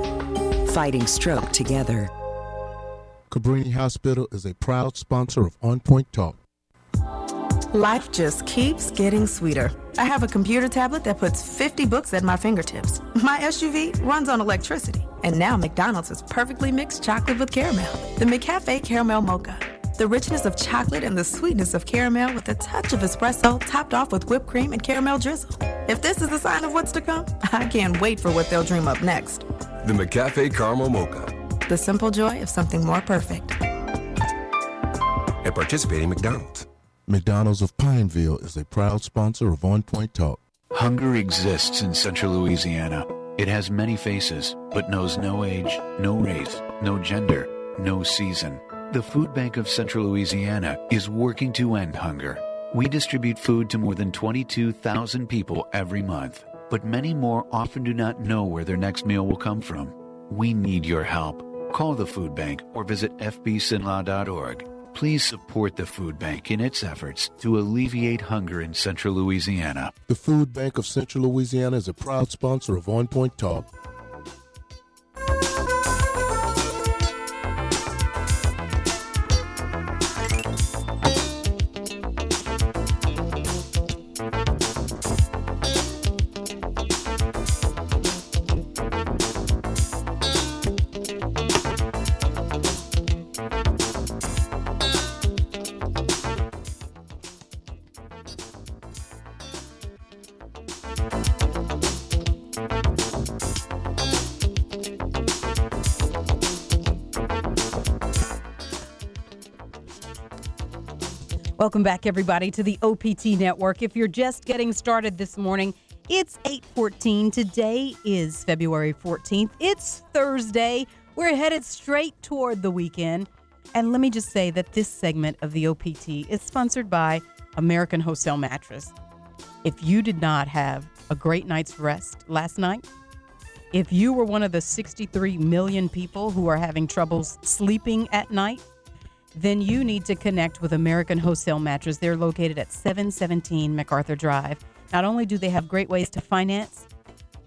[SPEAKER 22] Fighting stroke together.
[SPEAKER 3] Cabrini Hospital is a proud sponsor of On Point Talk.
[SPEAKER 19] Life just keeps getting sweeter. I have a computer tablet that puts fifty books at my fingertips. My S U V runs on electricity. And now McDonald's has perfectly mixed chocolate with caramel. The McCafe Caramel Mocha. The richness of chocolate and the sweetness of caramel with a touch of espresso topped off with whipped cream and caramel drizzle. If this is a sign of what's to come, I can't wait for what they'll dream up next.
[SPEAKER 9] The McCafe Caramel Mocha.
[SPEAKER 19] The simple joy of something more perfect.
[SPEAKER 9] At participating McDonald's.
[SPEAKER 3] McDonald's of Pineville is a proud sponsor of On Point Talk.
[SPEAKER 23] Hunger exists in Central Louisiana. It has many faces, but knows no age, no race, no gender, no season. The Food Bank of Central Louisiana is working to end hunger. We distribute food to more than twenty-two thousand people every month, but many more often do not know where their next meal will come from. We need your help. Call the Food Bank or visit f b s i n l a dot org. Please support the Food Bank in its efforts to alleviate hunger in Central Louisiana.
[SPEAKER 3] The Food Bank of Central Louisiana is a proud sponsor of On Point Talk.
[SPEAKER 1] Welcome back, everybody, to the O P T Network. If you're just getting started this morning, it's eight fourteen. Today is February fourteenth. It's Thursday. We're headed straight toward the weekend. And let me just say that this segment of the O P T is sponsored by American Wholesale Mattress. If you did not have a great night's rest last night, if you were one of the sixty-three million people who are having troubles sleeping at night, then you need to connect with American Wholesale Mattress. They're located at seven seventeen MacArthur Drive. Not only do they have great ways to finance,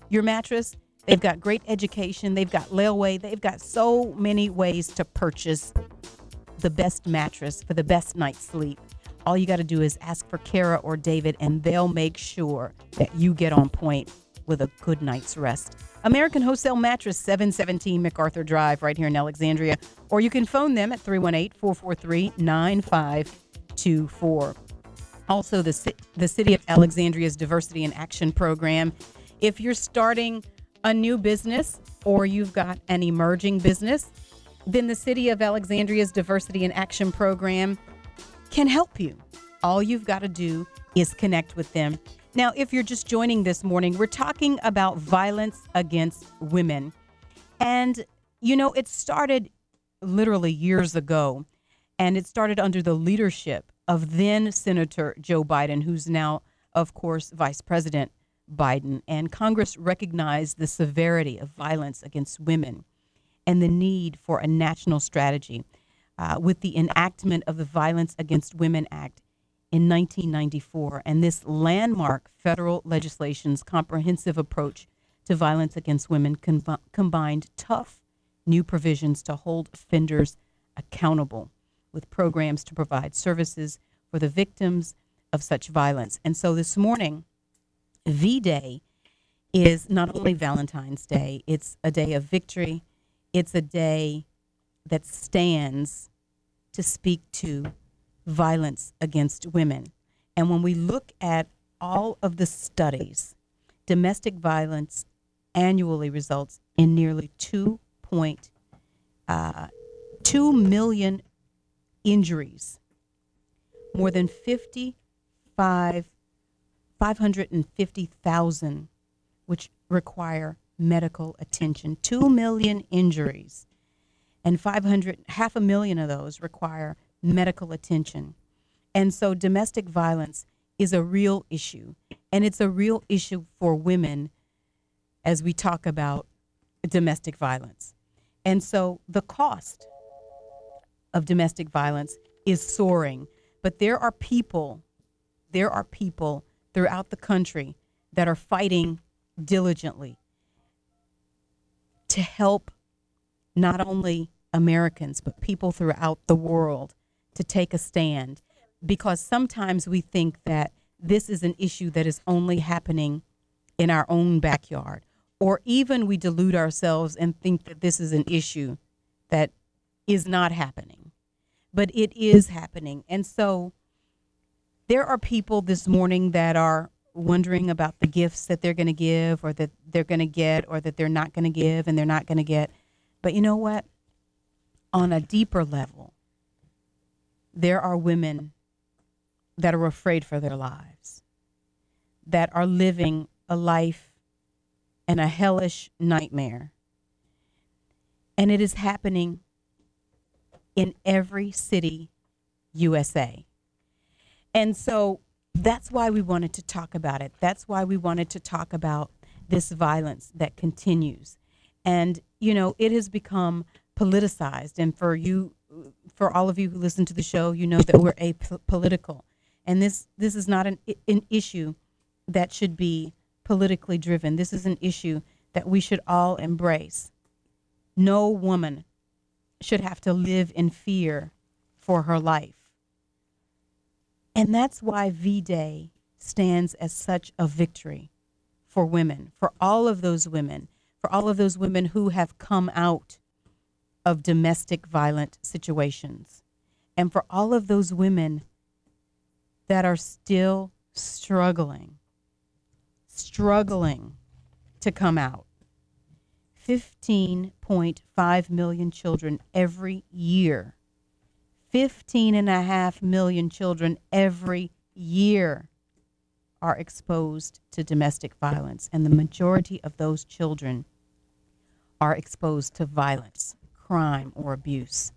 [SPEAKER 1] your mattress, they've got great education. They've got layaway. They've got so many ways to purchase the best mattress for the best night's sleep. All you got to do is ask for Kara or David, and they'll make sure that you get on point with a good night's rest. American Wholesale Mattress, seven seventeen MacArthur Drive, right here in Alexandria. Or you can phone them at three one eight, four four three, nine five two four. Also, the, the City of Alexandria's Diversity in Action program. If you're starting a new business or you've got an emerging business, then the City of Alexandria's Diversity in Action program can help you. All you've got to do is connect with them. Now, if you're just joining this morning, we're talking about violence against women. And, you know, it started literally years ago, and it started under the leadership of then Senator Joe Biden, who's now, of course, Vice President Biden. And Congress recognized the severity of violence against women and the need for a national strategy uh, with the enactment of the Violence Against Women Act in nineteen ninety-four. And this landmark federal legislation's comprehensive approach to violence against women com- combined tough new provisions to hold offenders accountable with programs to provide services for the victims of such violence. And so this morning, V-Day is not only Valentine's Day, it's a day of victory. It's a day that stands to speak to violence against women. And when we look at all of the studies, domestic violence annually results in nearly two point two million injuries, more than fifty-five, five hundred fifty thousand, which require medical attention. Two million injuries, and five hundred, half a million of those require medical attention. And so domestic violence is a real issue, and it's a real issue for women as we talk about domestic violence. And so the cost of domestic violence is soaring, but there are people, there are people throughout the country that are fighting diligently to help not only Americans, but people throughout the world to take a stand. Because sometimes we think that this is an issue that is only happening in our own backyard, or even we delude ourselves and think that this is an issue that is not happening, but it is happening. And so there are people this morning that are wondering about the gifts that they're going to give, or that they're going to get, or that they're not going to give and they're not going to get. But you know what? On a deeper level, there are women that are afraid for their lives, that are living a life and a hellish nightmare. And it is happening in every city, U S A. And so that's why we wanted to talk about it. That's why we wanted to talk about this violence that continues. And, you know, it has become politicized. And for you, for all of you who listen to the show, you know that we're apolitical. And this, this is not an, an issue that should be politically driven. This is an issue that we should all embrace. No woman should have to live in fear for her life. And that's why V-Day stands as such a victory for women, for all of those women, for all of those women who have come out of domestic violent situations, and for all of those women that are still struggling, struggling to come out. fifteen point five million children every year. fifteen and a half million children every year are exposed to domestic violence, and the majority of those children are exposed to violence, crime, or abuse.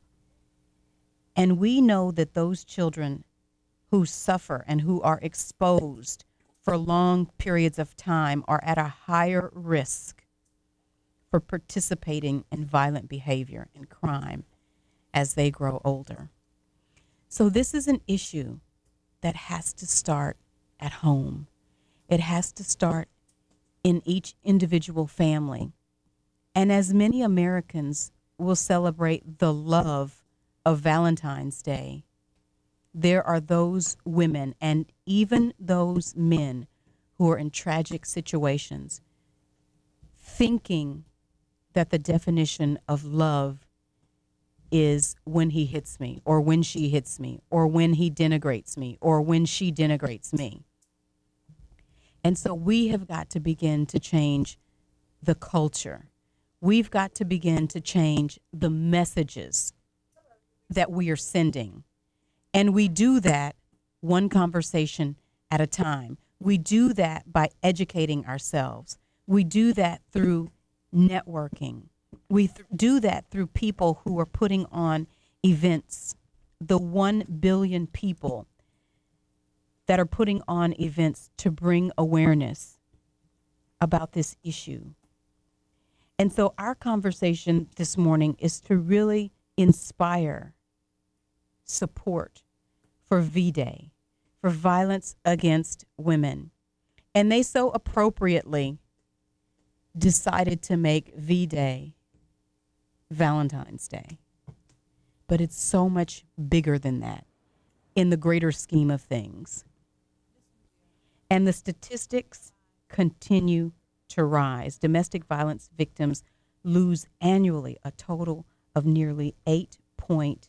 [SPEAKER 1] And we know that those children who suffer and who are exposed for long periods of time are at a higher risk for participating in violent behavior and crime as they grow older. So this is an issue that has to start at home. It has to start in each individual family. And as many Americans will celebrate the love of Valentine's Day, there are those women and even those men who are in tragic situations thinking that the definition of love is when he hits me, or when she hits me, or when he denigrates me, or when she denigrates me. And so we have got to begin to change the culture. We've got to begin to change the messages that we are sending. And we do that one conversation at a time. We do that by educating ourselves. We do that through networking. We th- do that through people who are putting on events. The one billion people that are putting on events to bring awareness about this issue. And so our conversation this morning is to really inspire support for V-Day, for violence against women. And they so appropriately decided to make V-Day Valentine's Day. But it's so much bigger than that in the greater scheme of things. And the statistics continue to rise. Domestic violence victims lose annually a total of nearly eight point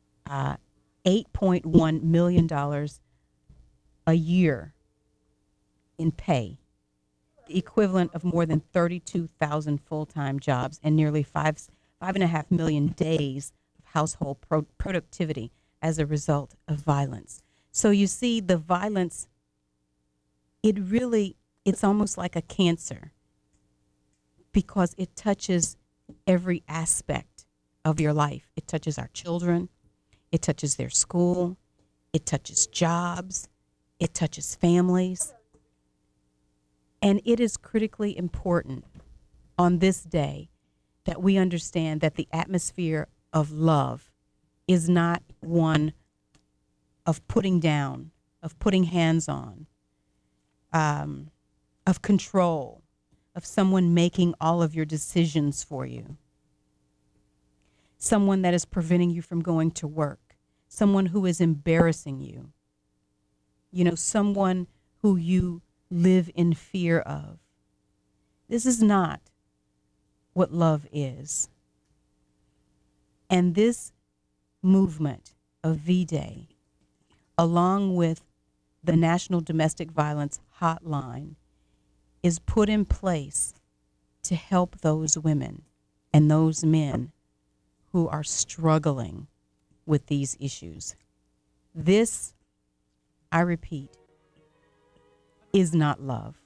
[SPEAKER 1] one million dollars a year in pay, the equivalent of more than thirty-two thousand full-time jobs and nearly five, five and a half million days of household pro- productivity as a result of violence. So you see, the violence, it really, it's almost like a cancer because it touches every aspect of your life. It touches our children. It touches their school. It touches jobs. It touches families. And it is critically important on this day that we understand that the atmosphere of love is not one of putting down, of putting hands on, um, of control, of someone making all of your decisions for you, someone that is preventing you from going to work, someone who is embarrassing you, you know, someone who you live in fear of. This is not what love is. And this movement of V-Day, along with the National Domestic Violence Hotline, is put in place to help those women and those men who are struggling with these issues. This, I repeat, is not love.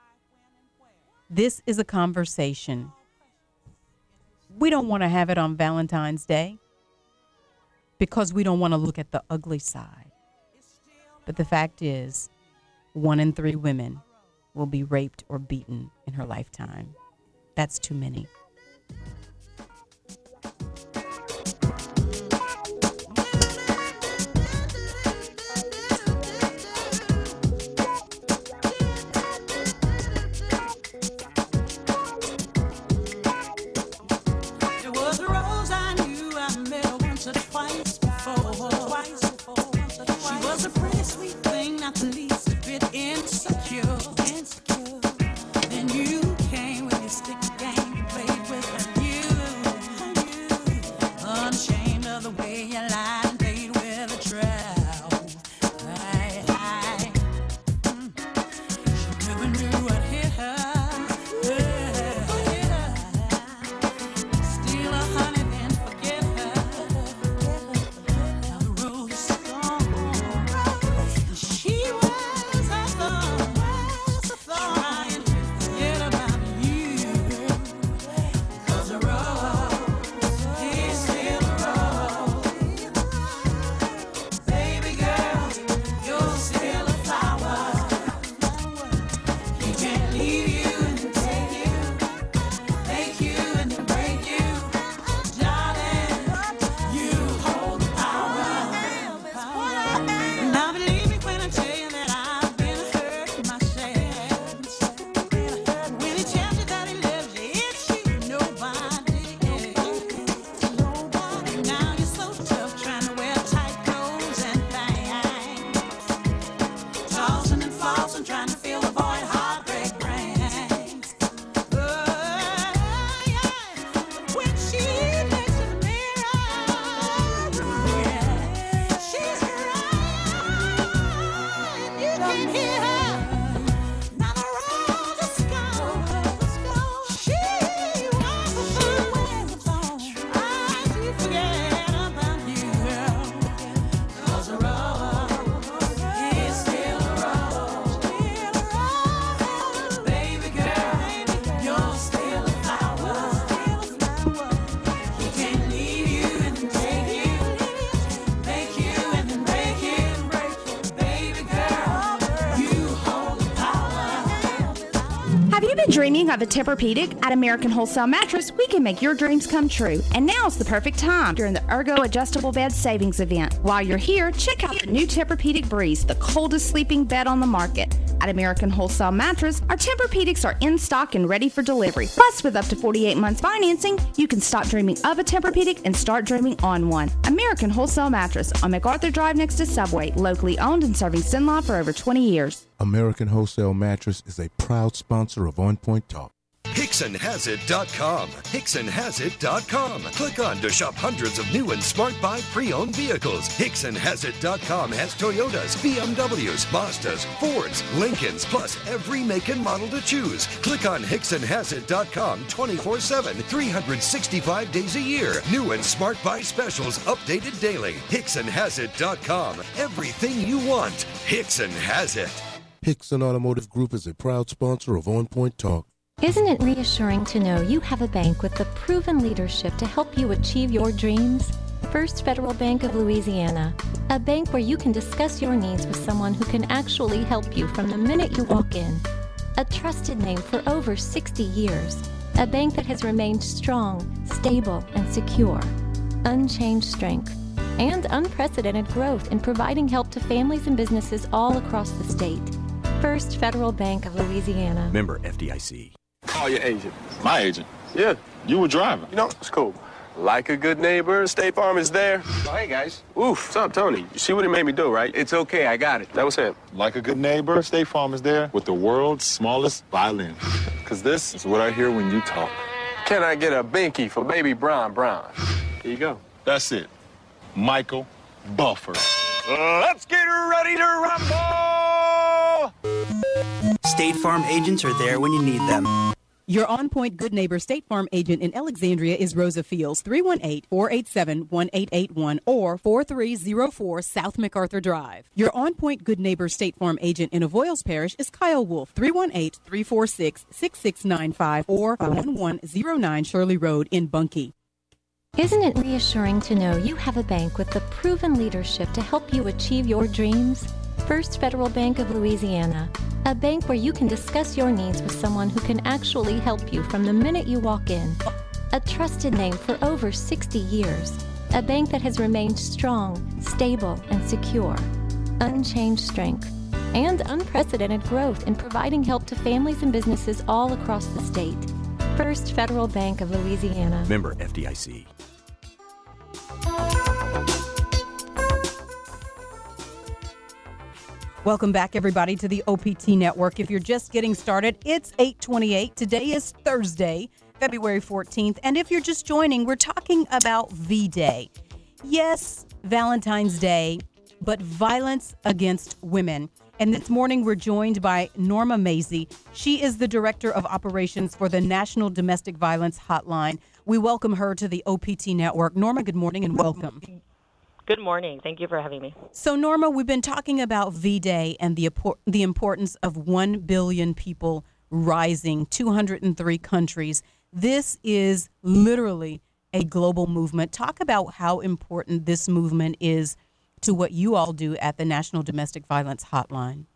[SPEAKER 1] This is a conversation. We don't want to have it on Valentine's Day because we don't want to look at the ugly side. But the fact is, one in three women will be raped or beaten in her lifetime. That's too many.
[SPEAKER 8] been dreaming of a Tempur-Pedic? At American Wholesale Mattress, we can make your dreams come true. And now's the perfect time during the Ergo Adjustable Bed Savings Event. While you're here, check out the new Tempur-Pedic Breeze, the coldest sleeping bed on the market. At American Wholesale Mattress, our Tempur-Pedics are in stock and ready for delivery. Plus, with up to forty-eight months financing, you can stop dreaming of a Tempur-Pedic and start dreaming on one. American Wholesale Mattress on MacArthur Drive next to Subway, locally owned and serving Sinlaw for over twenty years.
[SPEAKER 3] American Wholesale Mattress is a proud sponsor of On Point Talk.
[SPEAKER 9] Hickson Has It dot com. Hickson Has It dot com. Click on to shop hundreds of new and smart buy pre-owned vehicles. Hickson Has It dot com has Toyotas, B M Ws, Mazdas, Fords, Lincolns, plus every make and model to choose. Click on Hickson Has It dot com twenty-four seven, three hundred sixty-five days a year. New and smart buy specials updated daily. Hickson Has It dot com. Everything you want. Hickson has it.
[SPEAKER 3] Hickson Automotive Group is a proud sponsor of On Point Talk.
[SPEAKER 5] Isn't it reassuring to know you have a bank with the proven leadership to help you achieve your dreams? First Federal Bank of Louisiana, a bank where you can discuss your needs with someone who can actually help you from the minute you walk in. A trusted name for over sixty years, a bank that has remained strong, stable, and secure. Unchanged strength and unprecedented growth in providing help to families and businesses all across the state. First Federal Bank of Louisiana.
[SPEAKER 6] Member F D I C.
[SPEAKER 7] Call your agent.
[SPEAKER 6] My agent?
[SPEAKER 7] Yeah.
[SPEAKER 6] You were driving.
[SPEAKER 7] You know, it's cool. Like a good neighbor, State Farm is there. Oh, hey, guys. Oof, what's up, Tony? You see what he made me do, right? It's okay, I got it. That was him.
[SPEAKER 6] Like a good neighbor, State Farm is there with the world's smallest violin. Because this is what I hear when you talk.
[SPEAKER 7] Can I get a binky for baby Brown Brown? Here you go.
[SPEAKER 6] That's it. Michael Buffer.
[SPEAKER 7] Let's get ready to rumble!
[SPEAKER 15] State Farm agents are there when you need them.
[SPEAKER 1] Your On Point Good Neighbor State Farm agent in Alexandria is Rosa Fields, three one eight, four eight seven, one eight eight one or four three zero four South MacArthur Drive. Your On Point Good Neighbor State Farm agent in Avoyles Parish is Kyle Wolf, three one eight, three four six, six six nine five or one one zero nine Shirley Road in Bunkie.
[SPEAKER 5] Isn't it reassuring to know you have a bank with the proven leadership to help you achieve your dreams? First Federal Bank of Louisiana, a bank where you can discuss your needs with someone who can actually help you from the minute you walk in. A trusted name for over sixty years, a bank that has remained strong, stable, and secure. Unchanged strength and unprecedented growth in providing help to families and businesses all across the state. First Federal Bank of Louisiana.
[SPEAKER 6] Member F D I C.
[SPEAKER 1] Welcome back, everybody, to the O P T Network. If you're just getting started, it's eight twenty-eight. Today is Thursday, February fourteenth. And if you're just joining, we're talking about V-Day. Yes, Valentine's Day, but violence against women. And this morning, we're joined by Norma Mazie. She is the Director of Operations for the National Domestic Violence Hotline. We welcome her to the O P T Network. Norma, good morning and welcome.
[SPEAKER 24] Good morning. Thank you for having me.
[SPEAKER 1] So, Norma, we've been talking about V-Day and the the importance of one billion people rising, two hundred three countries. This is literally a global movement. Talk about how important this movement is to what you all do at the National Domestic Violence Hotline.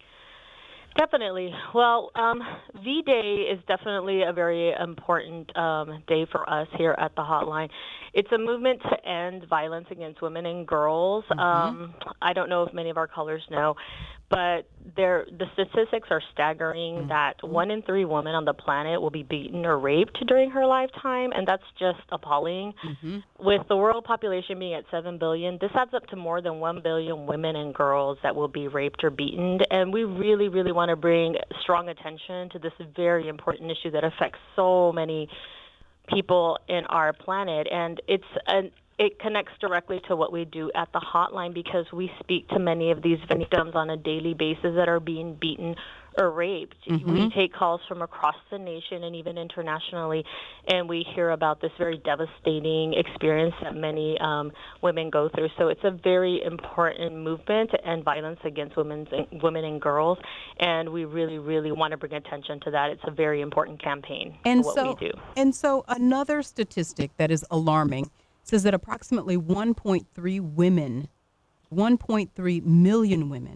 [SPEAKER 24] Definitely. Well, um, V-Day is definitely a very important um, day for us here at the hotline. It's a movement to end violence against women and girls. Mm-hmm. Um, I don't know if many of our callers know, but there, the statistics are staggering mm-hmm. that one in three women on the planet will be beaten or raped during her lifetime, and that's just appalling. Mm-hmm. With the world population being at seven billion, this adds up to more than one billion women and girls that will be raped or beaten, and we really, really want to bring strong attention to this very important issue that affects so many people in our planet, and it's an it connects directly to what we do at the hotline because we speak to many of these victims on a daily basis that are being beaten or raped. Mm-hmm. We take calls from across the nation and even internationally, and we hear about this very devastating experience that many um, women go through. So it's a very important movement to end violence against women and, women and girls, and we really, really want to bring attention to that. It's a very important campaign
[SPEAKER 1] and
[SPEAKER 24] for
[SPEAKER 1] so,
[SPEAKER 24] what we do.
[SPEAKER 1] And so another statistic that is alarming says that approximately one point three women, one point three million women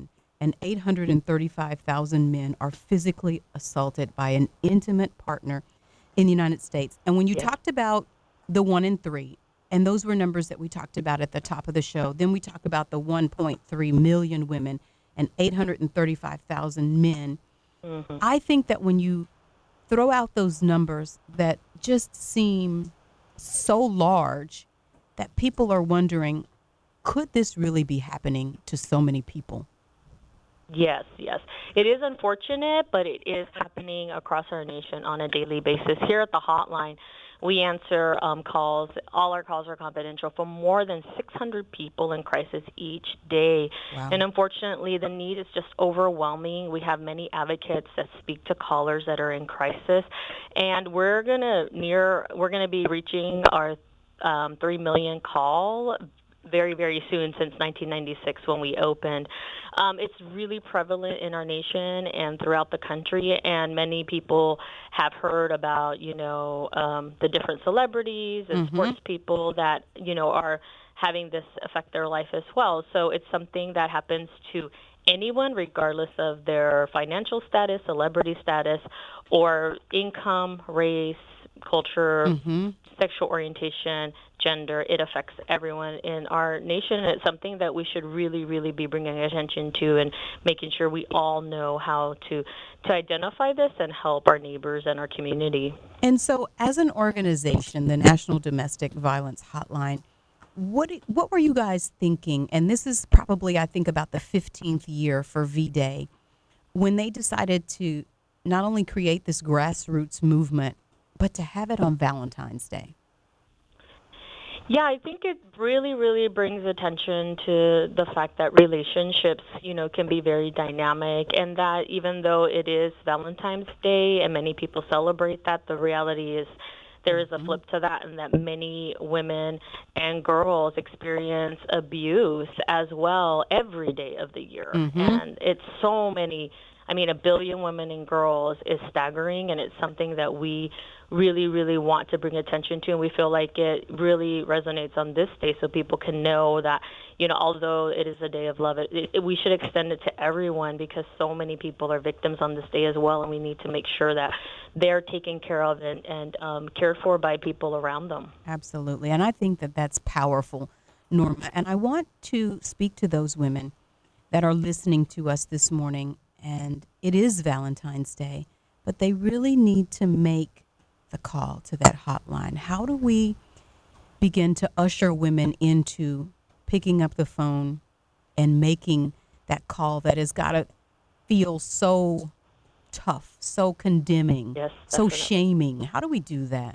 [SPEAKER 1] and eight hundred thirty-five thousand men are physically assaulted by an intimate partner in the United States. And when you
[SPEAKER 24] Yes.
[SPEAKER 1] talked about the one in three, and those were numbers that we talked about at the top of the show, then we talk about the one point three million women and eight hundred thirty-five thousand men.
[SPEAKER 24] Mhm.
[SPEAKER 1] I think that when you throw out those numbers that just seem so large that people are wondering, could this really be happening to so many people?
[SPEAKER 24] Yes, yes. It is unfortunate, but it is happening across our nation on a daily basis. Here at the hotline, we answer um, calls. All our calls are confidential for more than six hundred people in crisis each day.
[SPEAKER 1] Wow.
[SPEAKER 24] And unfortunately, the need is just overwhelming. We have many advocates that speak to callers that are in crisis, and we're gonna near we're gonna be reaching our um, three million call very, very soon, since nineteen ninety-six when we opened. Um, it's really prevalent in our nation and throughout the country, and many people have heard about, you know, um, the different celebrities and
[SPEAKER 1] Mhm.
[SPEAKER 24] sports people that, you know, are having this affect their life as well. So it's something that happens to anyone, regardless of their financial status, celebrity status, or income, race, culture,
[SPEAKER 1] Mhm.
[SPEAKER 24] sexual orientation, gender. It affects everyone in our nation, and it's something that we should really, really be bringing attention to and making sure we all know how to to identify this and help our neighbors and our community.
[SPEAKER 1] And so, as an organization, the National Domestic Violence Hotline, what do- what were you guys thinking? And this is probably, I think, about the fifteenth year for V-Day, when they decided to not only create this grassroots movement, but to have it on Valentine's Day.
[SPEAKER 24] Yeah, I think it really, really brings attention to the fact that relationships, you know, can be very dynamic, and that even though it is Valentine's Day and many people celebrate that, the reality is there is a flip to that, and that many women and girls experience abuse as well every day of the year.
[SPEAKER 1] Mhm.
[SPEAKER 24] And it's so many. I mean, a billion women and girls is staggering, and it's something that we really, really want to bring attention to, and we feel like it really resonates on this day, so people can know that, you know, although it is a day of love, it, it, we should extend it to everyone, because so many people are victims on this day as well, and we need to make sure that they're taken care of and, and um, cared for by people around them.
[SPEAKER 1] Absolutely. And I think that that's powerful, Norma. And I want to speak to those women that are listening to us this morning, and it is Valentine's Day, but they really need to make the call to that hotline. How do we begin to usher women into picking up the phone and making that call that has got to feel so tough, so condemning,
[SPEAKER 24] Yes,
[SPEAKER 1] so
[SPEAKER 24] definitely.
[SPEAKER 1] shaming? How do we do that?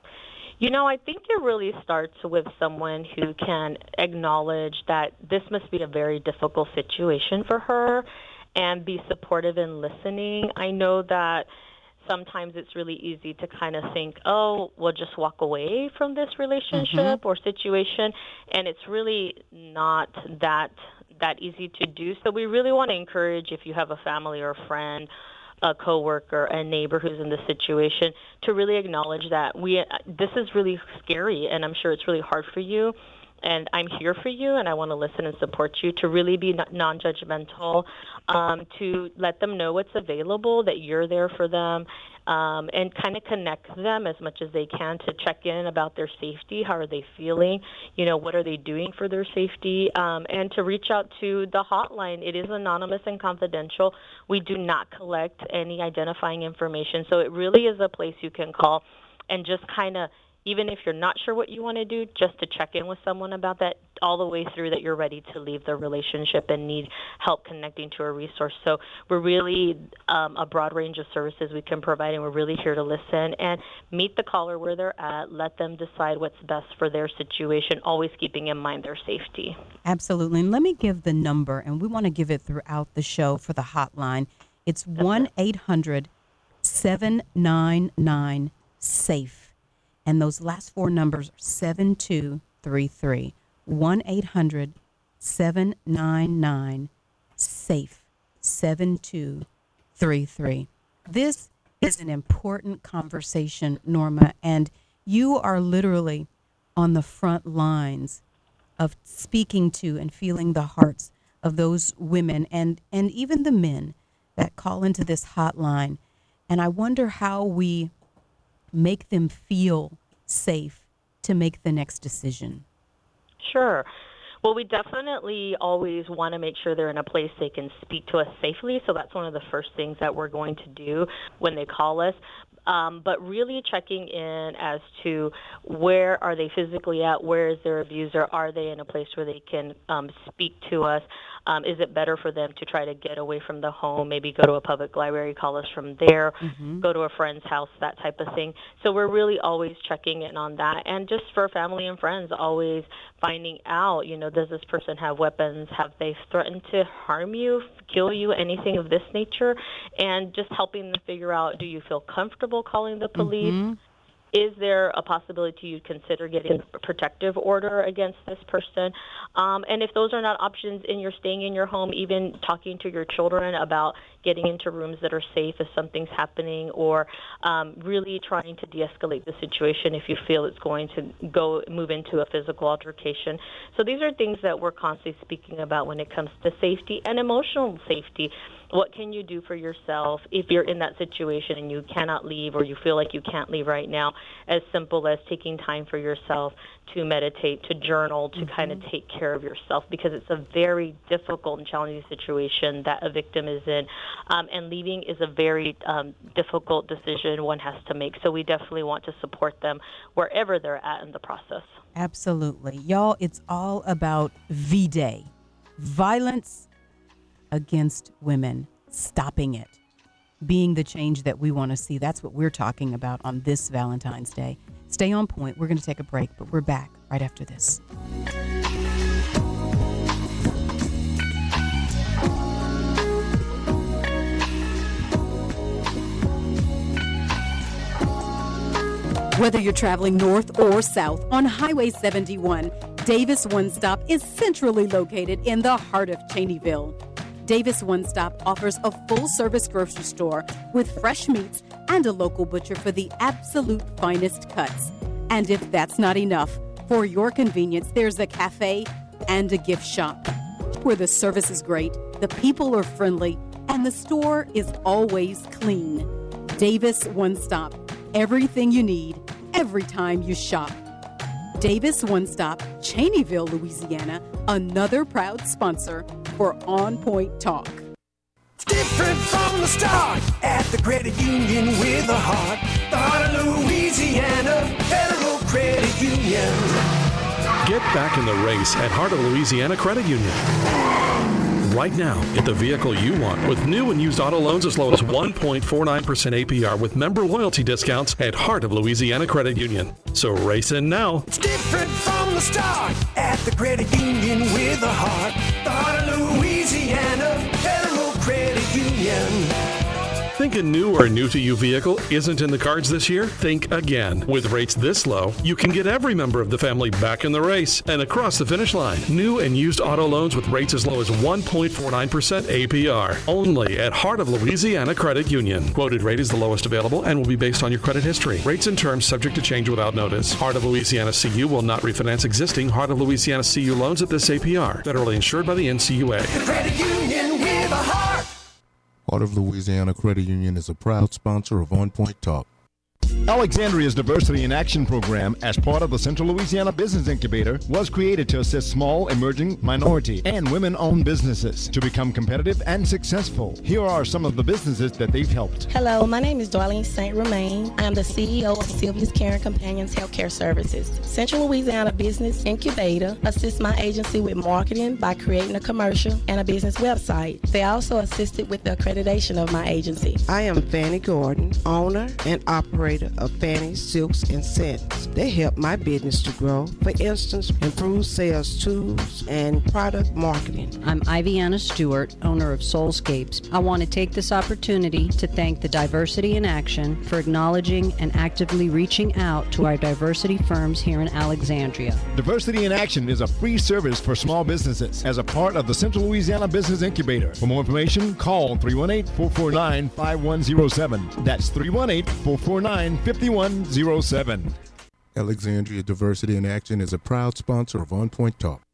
[SPEAKER 24] You know, I think it really starts with someone who can acknowledge that this must be a very difficult situation for her and be supportive in listening. I know that sometimes it's really easy to kind of think, oh, we'll just walk away from this relationship
[SPEAKER 1] Mhm.
[SPEAKER 24] or situation, and it's really not that that easy to do. So we really want to encourage, if you have a family or a friend, a coworker, a neighbor who's in this situation, to really acknowledge that we this is really scary, and I'm sure it's really hard for you. And I'm here for you, and I want to listen and support you, to really be non- non-judgmental, um, to let them know what's available, that you're there for them, um, and kind of connect them as much as they can to check in about their safety. How are they feeling? You know, what are they doing for their safety? Um, and to reach out to the hotline. It is anonymous and confidential. We do not collect any identifying information, so it really is a place you can call and just kind of, even if you're not sure what you want to do, just to check in with someone about that all the way through, that you're ready to leave the relationship and need help connecting to a resource. So we're really um, a broad range of services we can provide, and we're really here to listen and meet the caller where they're at, let them decide what's best for their situation, always keeping in mind their safety.
[SPEAKER 1] Absolutely. And let me give the number, and we want to give it throughout the show for the hotline. It's one eight hundred seven nine nine SAFE. And those last four numbers are seven two three three. one eight hundred seven nine nine SAFE. seven two three three. This is an important conversation, Norma, and you are literally on the front lines of speaking to and feeling the hearts of those women and, and even the men that call into this hotline. And I wonder how we make them feel safe to make the next decision.
[SPEAKER 24] Sure. Well, we definitely always want to make sure they're in a place they can speak to us safely. So that's one of the first things that we're going to do when they call us. Um, but really checking in as to where are they physically at, where is their abuser, are they in a place where they can um, speak to us, um, is it better for them to try to get away from the home, maybe go to a public library, call us from there, mm-hmm. go to a friend's house, that type of thing. So we're really always checking in on that. And just for family and friends, always finding out, you know, does this person have weapons? Have they threatened to harm you, kill you, anything of this nature? And just helping them figure out, do you feel comfortable calling the police? Mm-hmm. Is there a possibility you'd consider getting a protective order against this person? Um, and if those are not options and you're staying in your home, even talking to your children about getting into rooms that are safe if something's happening, or um, really trying to de-escalate the situation if you feel it's going to go move into a physical altercation. So these are things that we're constantly speaking about when it comes to safety and emotional safety. What can you do for yourself if you're in that situation and you cannot leave, or you feel like you can't leave right now? As simple as taking time for yourself to meditate, to journal, to mm-hmm. kind of take care of yourself, because it's a very difficult and challenging situation that a victim is in. Um, and leaving is a very um, difficult decision one has to make. So we definitely want to support them wherever they're at in the process.
[SPEAKER 1] Absolutely. Y'all, it's all about V-Day. Violence against women, stopping it, being the change that we want to see. That's what we're talking about on this Valentine's Day. Stay on point. We're going to take a break, but we're back right after this. Whether you're traveling north or south on Highway seventy-one, Davis One Stop is centrally located in the heart of Cheneyville. Davis One Stop offers a full-service grocery store with fresh meats and a local butcher for the absolute finest cuts. And if that's not enough, for your convenience, there's a cafe and a gift shop where the service is great, the people are friendly, and the store is always clean. Davis One Stop. Everything you need, every time you shop. Davis One Stop, Cheneyville, Louisiana, another proud sponsor for On Point Talk.
[SPEAKER 16] It's different from the start at the credit union with a heart. The heart of Louisiana, Federal Credit Union.
[SPEAKER 17] Get back in the race at Heart of Louisiana Credit Union. Right now, get the vehicle you want with new and used auto loans as low as one point four nine percent A P R with member loyalty discounts at Heart of Louisiana Credit Union. So race in now.
[SPEAKER 16] It's different from the start at the credit union with a heart. The heart of Louisiana, Federal Credit Union.
[SPEAKER 17] Thinking new or new to you vehicle isn't in the cards this year? Think again. With rates this low, you can get every member of the family back in the race and across the finish line. New and used auto loans with rates as low as one point four nine percent A P R. Only at Heart of Louisiana Credit Union. Quoted rate is the lowest available and will be based on your credit history. Rates and terms subject to change without notice. Heart of Louisiana C U will not refinance existing Heart of Louisiana C U loans at this A P R. Federally insured by the N C U A.
[SPEAKER 16] Credit Union with a heart.
[SPEAKER 3] Heart of Louisiana Credit Union is a proud sponsor of On Point Talk.
[SPEAKER 4] Alexandria's Diversity in Action program, as part of the Central Louisiana Business Incubator, was created to assist small, emerging, minority, and women-owned businesses to become competitive and successful. Here are some of the businesses that they've helped.
[SPEAKER 10] Hello, my name is Darlene Saint Romain. I am the C E O of Sylvia's Caring Companions Healthcare Services. Central Louisiana Business Incubator assists my agency with marketing by creating a commercial and a business website. They also assisted with the accreditation of my agency.
[SPEAKER 12] I am Fanny Gordon, owner and operator of Fanny Silks and Scents. They help my business to grow. For instance, improve sales tools and product marketing.
[SPEAKER 14] I'm Iviana Stewart, owner of Soulscapes. I want to take this opportunity to thank the Diversity in Action for acknowledging and actively reaching out to our diversity firms here in Alexandria.
[SPEAKER 4] Diversity in Action is a free service for small businesses as a part of the Central Louisiana Business Incubator. For more information, call three one eight, four four nine, five one zero seven. That's three one eight, four four nine, five one zero seven.
[SPEAKER 3] Alexandria Diversity in Action is a proud sponsor of On Point Talk.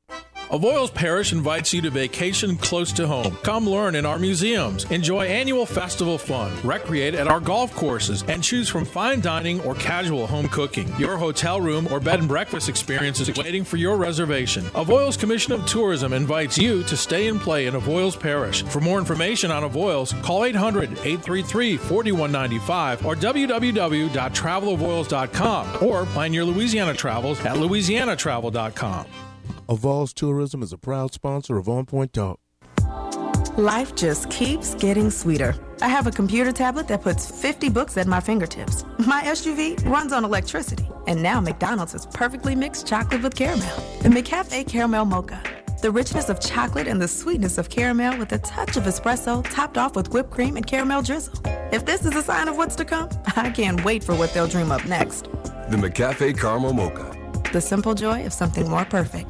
[SPEAKER 11] Avoyelles Parish invites you to vacation close to home. Come learn in our museums, enjoy annual festival fun, recreate at our golf courses, and choose from fine dining or casual home cooking. Your hotel room or bed and breakfast experience is waiting for your reservation. Avoyelles Commission of Tourism invites you to stay and play in Avoyelles Parish. For more information on Avoyelles, call eight hundred, eight three three, four one nine five or w w w dot travel avoyelles dot com or plan your Louisiana travels at louisiana travel dot com.
[SPEAKER 3] Avoyelles Tourism is a proud sponsor of On Point Talk.
[SPEAKER 19] Life just keeps getting sweeter. I have a computer tablet that puts fifty books at my fingertips. My S U V runs on electricity. And now McDonald's has perfectly mixed chocolate with caramel. The McCafe Caramel Mocha. The richness of chocolate and the sweetness of caramel with a touch of espresso topped off with whipped cream and caramel drizzle. If this is a sign of what's to come, I can't wait for what they'll dream up next.
[SPEAKER 9] The McCafe Caramel Mocha.
[SPEAKER 19] The simple joy of something more perfect.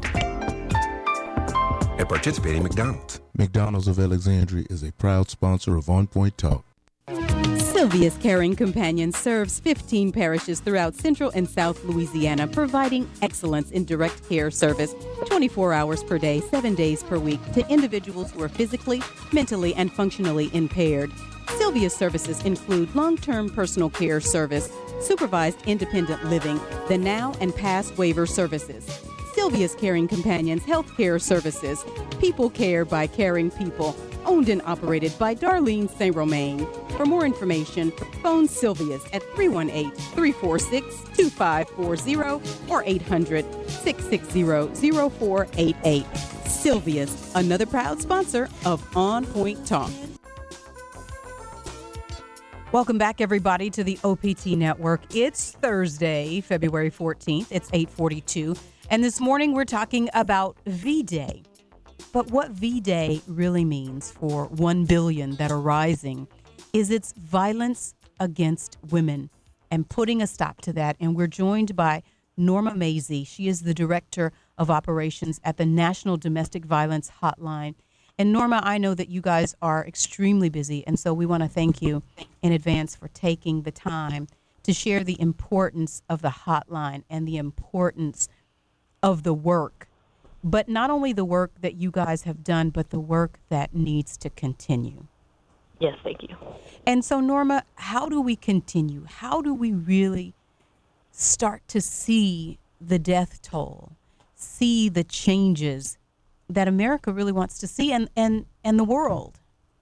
[SPEAKER 9] At participating McDonald's.
[SPEAKER 3] McDonald's of Alexandria is a proud sponsor of On Point Talk.
[SPEAKER 1] Sylvia's Caring Companion serves fifteen parishes throughout Central and South Louisiana, providing excellence in direct care service twenty-four hours per day, seven days per week to individuals who are physically, mentally, and functionally impaired. Sylvia's services include long-term personal care service, supervised independent living, the now and past waiver services. Sylvia's Caring Companions Healthcare Services, people care by caring people, owned and operated by Darlene Saint Romain. For more information, phone Sylvia's at three one eight, three four six, two five four zero or eight hundred, six six zero, zero four eight eight. Sylvia's, another proud sponsor of On Point Talk. Welcome back, everybody, to the O P T Network. It's Thursday, February fourteenth. It's eight forty-two. And this morning we're talking about V-Day. But what V-Day really means for one billion that are rising is it's violence against women and putting a stop to that. And we're joined by Norma Mazie. She is the Director of Operations at the National Domestic Violence Hotline. And Norma, I know that you guys are extremely busy, and so we want to thank you in advance for taking the time to share the importance of the hotline and the importance of the work, but not only the work that you guys have done, but the work that needs to continue.
[SPEAKER 24] Yes, thank you.
[SPEAKER 1] And so, Norma, how do we continue? How do we really start to see the death toll, see the changes that America really wants to see, and, and, and the world?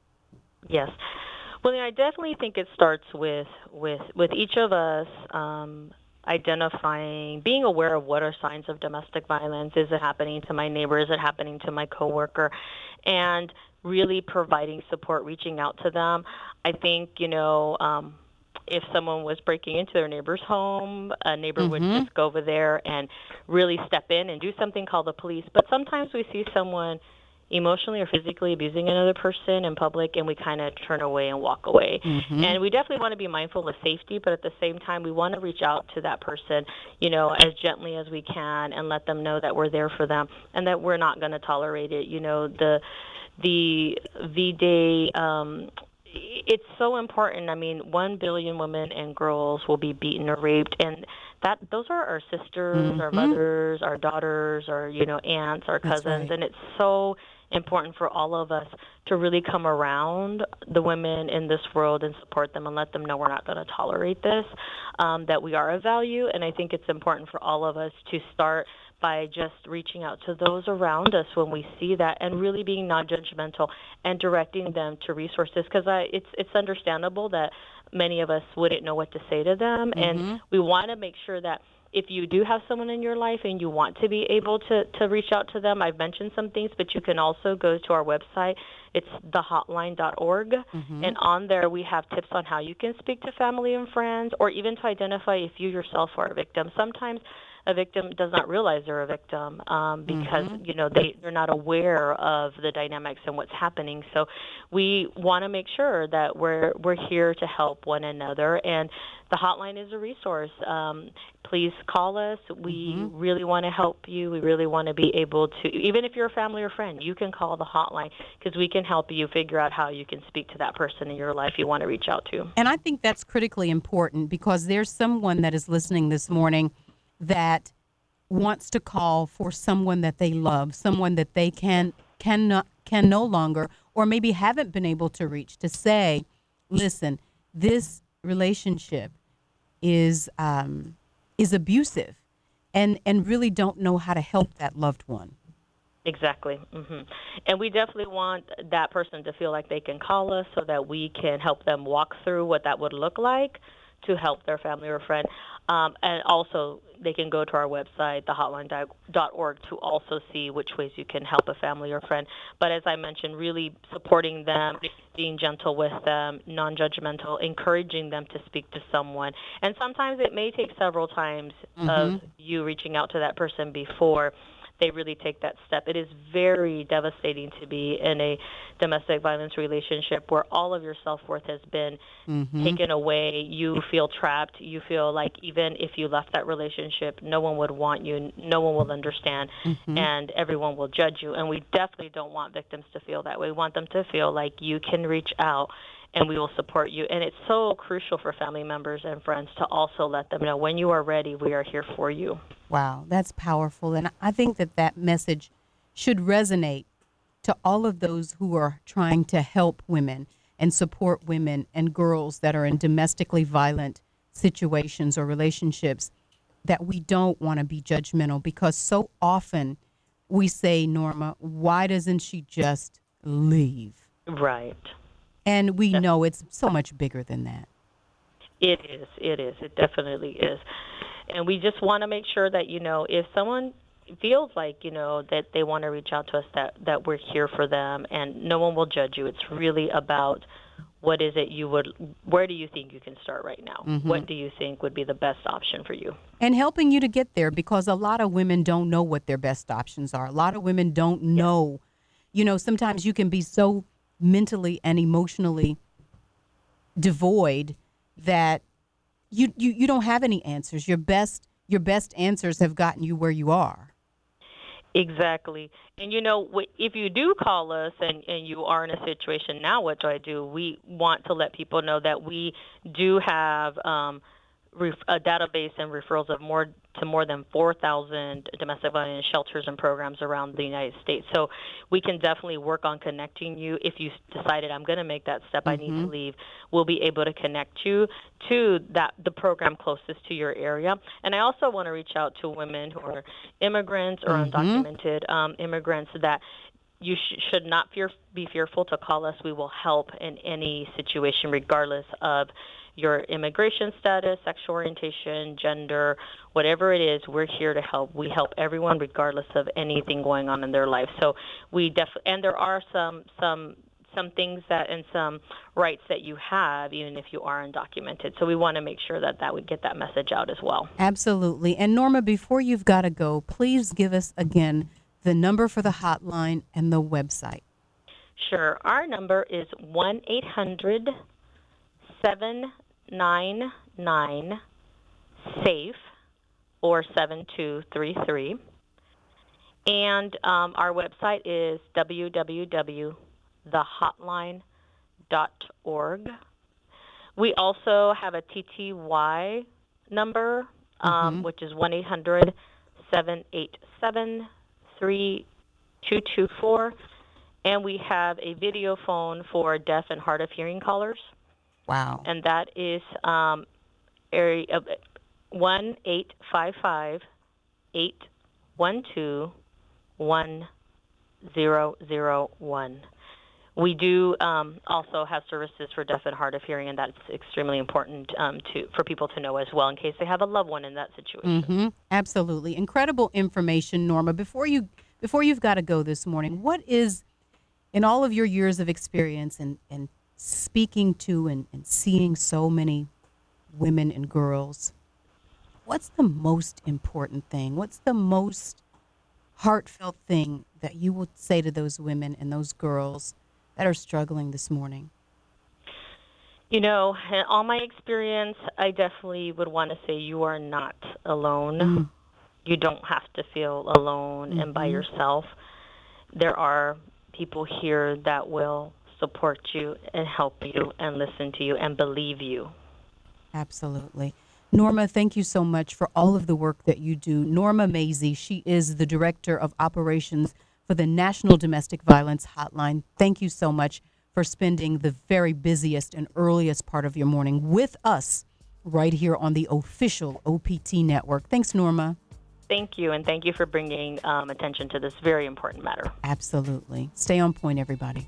[SPEAKER 24] Yes. Well, I definitely think it starts with with, with each of us um, identifying, being aware of what are signs of domestic violence. Is it happening to my neighbor? Is it happening to my coworker? And really providing support, reaching out to them. I think, you know, um, if someone was breaking into their neighbor's home, a neighbor mm-hmm. would just go over there and really step in and do something, call the police. But sometimes we see someone emotionally or physically abusing another person in public, and we kind of turn away and walk away. Mm-hmm. And we definitely want to be mindful of safety, but at the same time, we want to reach out to that person, you know, as gently as we can and let them know that we're there for them and that we're not going to tolerate it. You know, the the V-Day, um, it's so important. I mean, one billion women and girls will be beaten or raped, and that those are our sisters, mm-hmm. our mothers, our daughters, our, you know, aunts, our cousins, right. And it's so important for all of us to really come around the women in this world and support them and let them know we're not going to tolerate this, um, that we are of value. And I think it's important for all of us to start by just reaching out to those around us when we see that and really being non-judgmental and directing them to resources, because it's it's understandable that many of us wouldn't know what to say to them. Mm-hmm. And we want to make sure that if you do have someone in your life and you want to be able to, to reach out to them, I've mentioned some things, but you can also go to our website. It's the hotline dot org, mm-hmm. and on there we have tips on how you can speak to family and friends, or even to identify if you yourself are a victim. Sometimes a victim does not realize they're a victim um, because, mm-hmm. you know, they, they're not aware of the dynamics and what's happening. So we want to make sure that we're we're here to help one another, and the hotline is a resource. Um, please call us. We mm-hmm. really want to help you. We really want to be able to, even if you're a family or friend, you can call the hotline because we can help you figure out how you can speak to that person in your life you want to reach out to.
[SPEAKER 1] And I think that's critically important, because there's someone that is listening this morning that wants to call for someone that they love, someone that they can can not, can no longer, or maybe haven't been able to reach, to say, listen, this relationship is um, is abusive, and and really don't know how to help that loved one.
[SPEAKER 24] Exactly. hmm And we definitely want that person to feel like they can call us so that we can help them walk through what that would look like to help their family or friend. Um, and also, they can go to our website, the hotline dot org, to also see which ways you can help a family or friend. But as I mentioned, really supporting them, being gentle with them, non-judgmental, encouraging them to speak to someone. And sometimes it may take several times
[SPEAKER 1] Mhm.
[SPEAKER 24] of you reaching out to that person before they really take that step. It is very devastating to be in a domestic violence relationship where all of your self-worth has been
[SPEAKER 1] Mhm.
[SPEAKER 24] taken away. You feel trapped. You feel like even if you left that relationship, no one would want you, no one will understand,
[SPEAKER 1] Mhm.
[SPEAKER 24] and everyone will judge you. And we definitely don't want victims to feel that way. We want them to feel like you can reach out and we will support you. And it's so crucial for family members and friends to also let them know when you are ready, we are here for you.
[SPEAKER 1] Wow, that's powerful. And I think that that message should resonate to all of those who are trying to help women and support women and girls that are in domestically violent situations or relationships, that we don't want to be judgmental, because so often we say, Norma, why doesn't she just leave?
[SPEAKER 24] Right.
[SPEAKER 1] And we know it's so much bigger than that.
[SPEAKER 24] It is. It is. It definitely is. And we just want to make sure that, you know, if someone feels like, you know, that they want to reach out to us, that, that we're here for them and no one will judge you. It's really about what is it you would, where do you think you can start right now?
[SPEAKER 1] Mhm.
[SPEAKER 24] What do you think would be the best option for you?
[SPEAKER 1] And helping you to get there, because a lot of women don't know what their best options are. A lot of women don't know. You know, sometimes you can be so mentally and emotionally devoid that you, you, you don't have any answers. Your best your best answers have gotten you where you are.
[SPEAKER 24] Exactly. And, you know, wh- if you do call us and, and you are in a situation now, what do I do? We want to let people know that we do have um, ref- a database and referrals of more to more than four thousand domestic violence shelters and programs around the United States. So we can definitely work on connecting you. If you decided I'm going to make that step, I need to
[SPEAKER 1] Mhm.
[SPEAKER 24] leave, we'll be able to connect you to that the program closest to your area. And I also want to reach out to women who are immigrants or
[SPEAKER 1] Mhm.
[SPEAKER 24] undocumented um, immigrants that you sh- should not fear- be fearful to call us. We will help in any situation, regardless of your immigration status, sexual orientation, gender, whatever it is. We're here to help. We help everyone, regardless of anything going on in their life. So we definitely, and there are some some some things that and some rights that you have, even if you are undocumented. So we want to make sure that that would get that message out as well.
[SPEAKER 1] Absolutely. And Norma, before you've got to go, please give us again the number for the hotline and the website.
[SPEAKER 24] Sure. Our number is one eight hundred seven nine nine SAFE or seven two three three. And um, our website is w w w dot the hotline dot org. We also have a T T Y number, um,
[SPEAKER 1] Mhm.
[SPEAKER 24] which is one eight hundred seven eight seven three two two four. And we have a video phone for deaf and hard of hearing callers.
[SPEAKER 1] Wow.
[SPEAKER 24] And that is um, area of one eight five five eight one two one zero zero one. We do um, also have services for deaf and hard of hearing, and that's extremely important um, to for people to know as well, in case they have a loved one in that situation.
[SPEAKER 1] Mm-hmm. Absolutely. Incredible information, Norma. Before you before you've got to go this morning, what is, in all of your years of experience and, and speaking to and, and seeing so many women and girls, what's the most important thing? What's the most heartfelt thing that you would say to those women and those girls that are struggling this morning?
[SPEAKER 24] You know, in all my experience, I definitely would want to say you are not alone.
[SPEAKER 1] Mm.
[SPEAKER 24] You don't have to feel alone and by
[SPEAKER 1] Mhm.
[SPEAKER 24] yourself. There are people here that will support you and help you and listen to you and believe you.
[SPEAKER 1] Absolutely. Norma, thank you so much for all of the work that you do. Norma Mazie, she is the Director of Operations for the National Domestic Violence Hotline. Thank you so much for spending the very busiest and earliest part of your morning with us right here on the official O P T network. Thanks, Norma.
[SPEAKER 24] Thank you, and thank you for bringing um, attention to this very important matter.
[SPEAKER 1] Absolutely. Stay on point, everybody.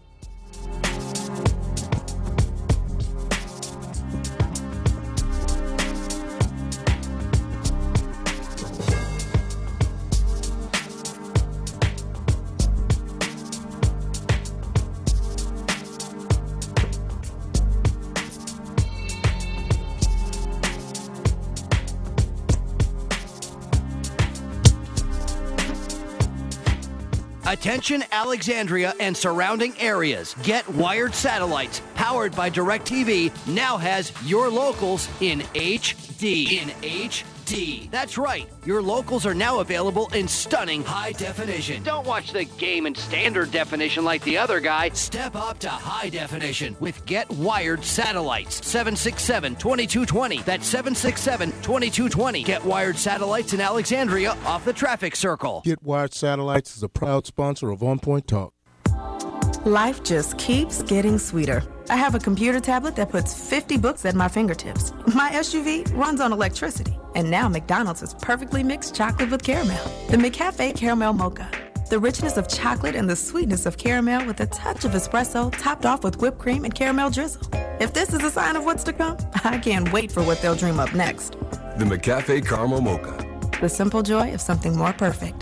[SPEAKER 2] Attention Alexandria and surrounding areas. Get Wired Satellites, powered by DirecTV, now has your locals in H D. In H D. That's right. Your locals are now available in stunning high definition. Don't watch the game in standard definition like the other guy. Step up to high definition with Get Wired Satellites. seven six seven, two two two zero. That's seven six seven, two two two zero. Get Wired Satellites in Alexandria off the traffic circle.
[SPEAKER 3] Get Wired Satellites is a proud sponsor of On Point Talk.
[SPEAKER 19] Life just keeps getting sweeter. I have a computer tablet that puts fifty books at my fingertips. My S U V runs on electricity. And now McDonald's has perfectly mixed chocolate with caramel. The McCafe Caramel Mocha. The richness of chocolate and the sweetness of caramel with a touch of espresso topped off with whipped cream and caramel drizzle. If this is a sign of what's to come, I can't wait for what they'll dream up next.
[SPEAKER 9] The McCafe Caramel Mocha.
[SPEAKER 19] The simple joy of something more perfect.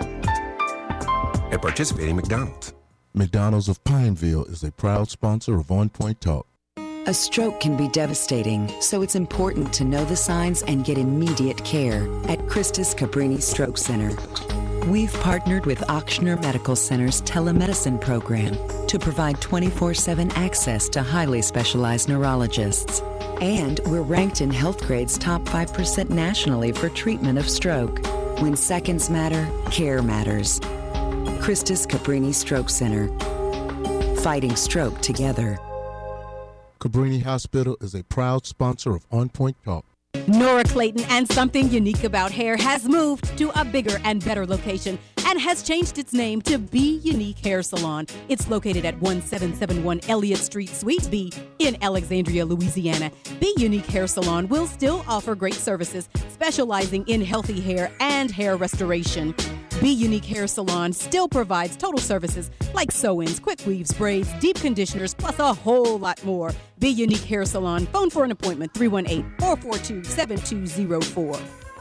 [SPEAKER 9] At participating McDonald's.
[SPEAKER 3] McDonald's of Pineville is a proud sponsor of On Point Talk.
[SPEAKER 22] A stroke can be devastating, so it's important to know the signs and get immediate care at Christus Cabrini Stroke Center. We've partnered with Ochsner Medical Center's telemedicine program to provide twenty-four seven access to highly specialized neurologists. And we're ranked in HealthGrade's top five percent nationally for treatment of stroke. When seconds matter, care matters. Christus Cabrini Stroke Center. Fighting stroke together.
[SPEAKER 3] Cabrini Hospital is a proud sponsor of On Point Talk.
[SPEAKER 1] Nora Clayton and Something Unique About Hair has moved to a bigger and better location and has changed its name to Be Unique Hair Salon. It's located at one seven seven one Elliott Street, Suite B in Alexandria, Louisiana. Be Unique Hair Salon will still offer great services, specializing in healthy hair and hair restoration. Be Unique Hair Salon still provides total services like sew-ins, quick weaves, braids, deep conditioners, plus a whole lot more. Be Unique Hair Salon. Phone for an appointment, three one eight, four four two, seven two zero four.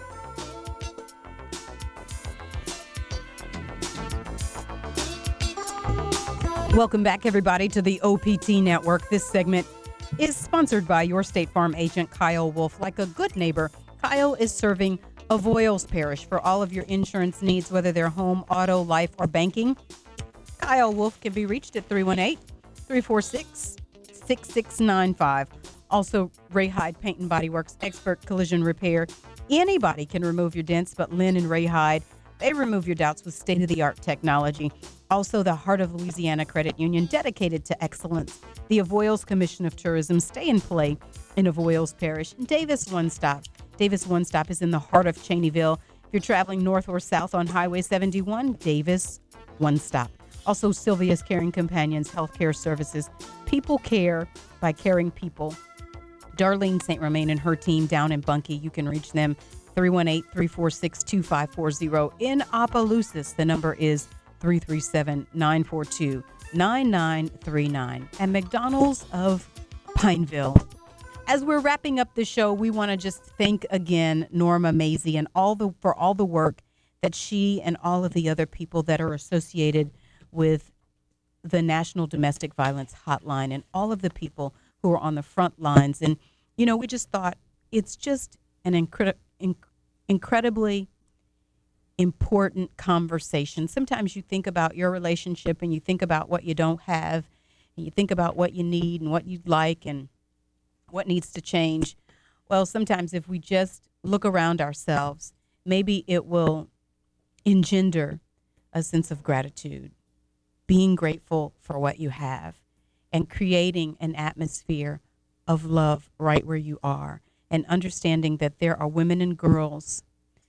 [SPEAKER 1] Welcome back, everybody, to the O P T Network. This segment is sponsored by your State Farm agent, Kyle Wolf. Like a good neighbor, Kyle is serving Avoyles Parish for all of your insurance needs, whether they're home, auto, life, or banking. Kyle Wolf can be reached at three one eight, three four six, six six nine five. Also, Ray Hyde Paint and Body Works, expert collision repair. Anybody can remove your dents, but Lynn and Ray Hyde, they remove your doubts with state-of-the-art technology. Also, the Heart of Louisiana Credit Union, dedicated to excellence. The Avoyles Commission of Tourism, stay and play in Avoyles Parish. And Davis One Stop. Davis One Stop is in the heart of Cheneyville. If you're traveling north or south on Highway seventy-one, Davis One Stop. Also, Sylvia's Caring Companions Healthcare Services. People care by caring people. Darlene Saint Romain and her team down in Bunkie. You can reach them three one eight, three four six, two five four zero. In Opelousas, the number is three three seven, nine four two, nine nine three nine. And McDonald's of Pineville. As we're wrapping up the show, we want to just thank again Norma Mazie and all the for all the work that she and all of the other people that are associated with the National Domestic Violence Hotline and all of the people who are on the front lines. And, you know, we just thought it's just an incredi- inc- incredibly important conversation. Sometimes you think about your relationship and you think about what you don't have and you think about what you need and what you'd like and what needs to change. Well, sometimes if we just look around ourselves, maybe it will engender a sense of gratitude, being grateful for what you have, and creating an atmosphere of love right where you are. and understanding that there are women and girls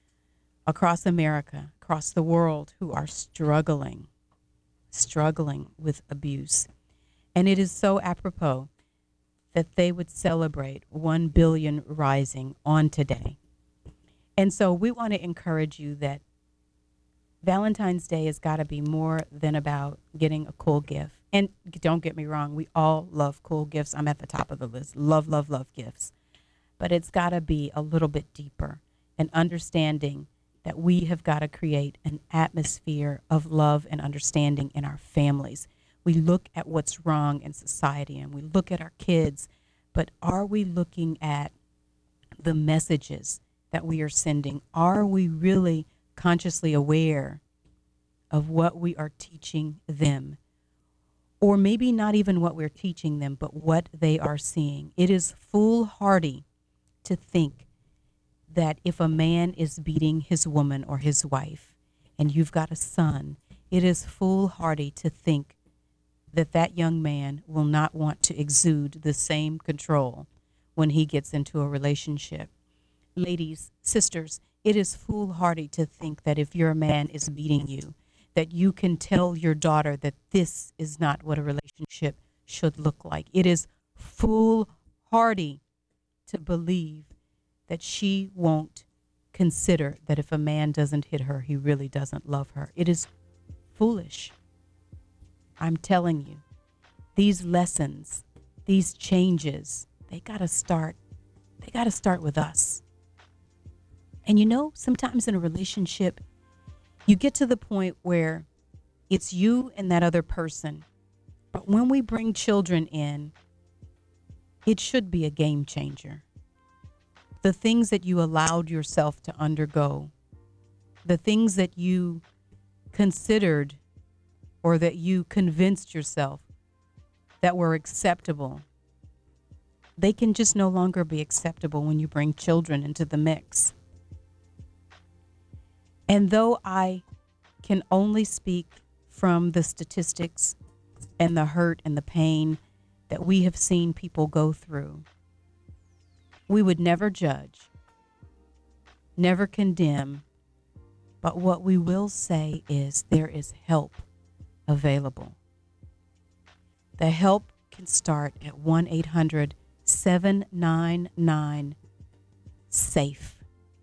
[SPEAKER 1] across America, across the world, who are struggling, struggling with abuse. And it is so apropos that they would celebrate one billion Rising on today. And so we want to encourage you that Valentine's Day has got to be more than about getting a cool gift. And don't get me wrong, we all love cool gifts. I'm at the top of the list. Love, love, love gifts. But it's got to be a little bit deeper, and understanding that we have got to create an atmosphere of love and understanding in our families. We look at what's wrong in society and we look at our kids, but are we looking at the messages that we are sending? Are we really consciously aware of what we are teaching them? Or maybe not even what we're teaching them, but what they are seeing. It is foolhardy to think that if a man is beating his woman or his wife and you've got a son, it is foolhardy to think that that young man will not want to exude the same control when he gets into a relationship. Ladies, sisters, it is foolhardy to think that if your man is beating you, that you can tell your daughter that this is not what a relationship should look like. It is foolhardy to believe that she won't consider that if a man doesn't hit her, he really doesn't love her. It is foolish. I'm telling you, these lessons, these changes, they got to start, they got to start with us. And you know, sometimes in a relationship, you get to the point where it's you and that other person. But when we bring children in, it should be a game changer. The things that you allowed yourself to undergo, the things that you considered or that you convinced yourself that were acceptable, they can just no longer be acceptable when you bring children into the mix. And though I can only speak from the statistics and the hurt and the pain that we have seen people go through, we would never judge, never condemn, but what we will say is there is help available. The help can start at one eight hundred seven nine nine SAFE.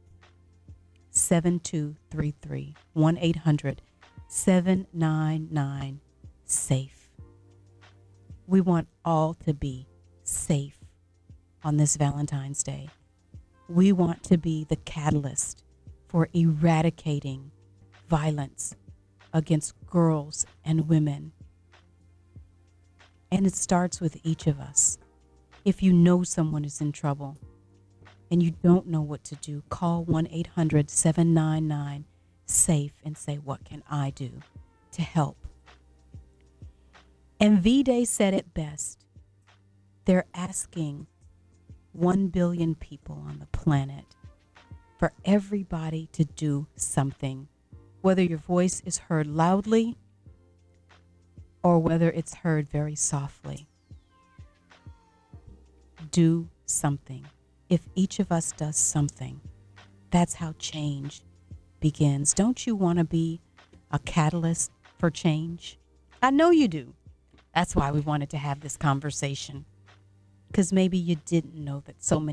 [SPEAKER 1] seven two three three, one eight hundred seven nine nine SAFE. We want all to be safe on this Valentine's Day. We want to be the catalyst for eradicating violence against girls and women. And it starts with each of us. If you know someone is in trouble, and you don't know what to do, call one eight hundred seven nine nine SAFE and say, what can I do to help? And V-Day said it best. They're asking one billion people on the planet for everybody to do something, whether your voice is heard loudly or whether it's heard very softly. Do something. If each of us does something, that's how change begins. Don't you want to be a catalyst for change? I know you do. That's why we wanted to have this conversation, because maybe you didn't know that so many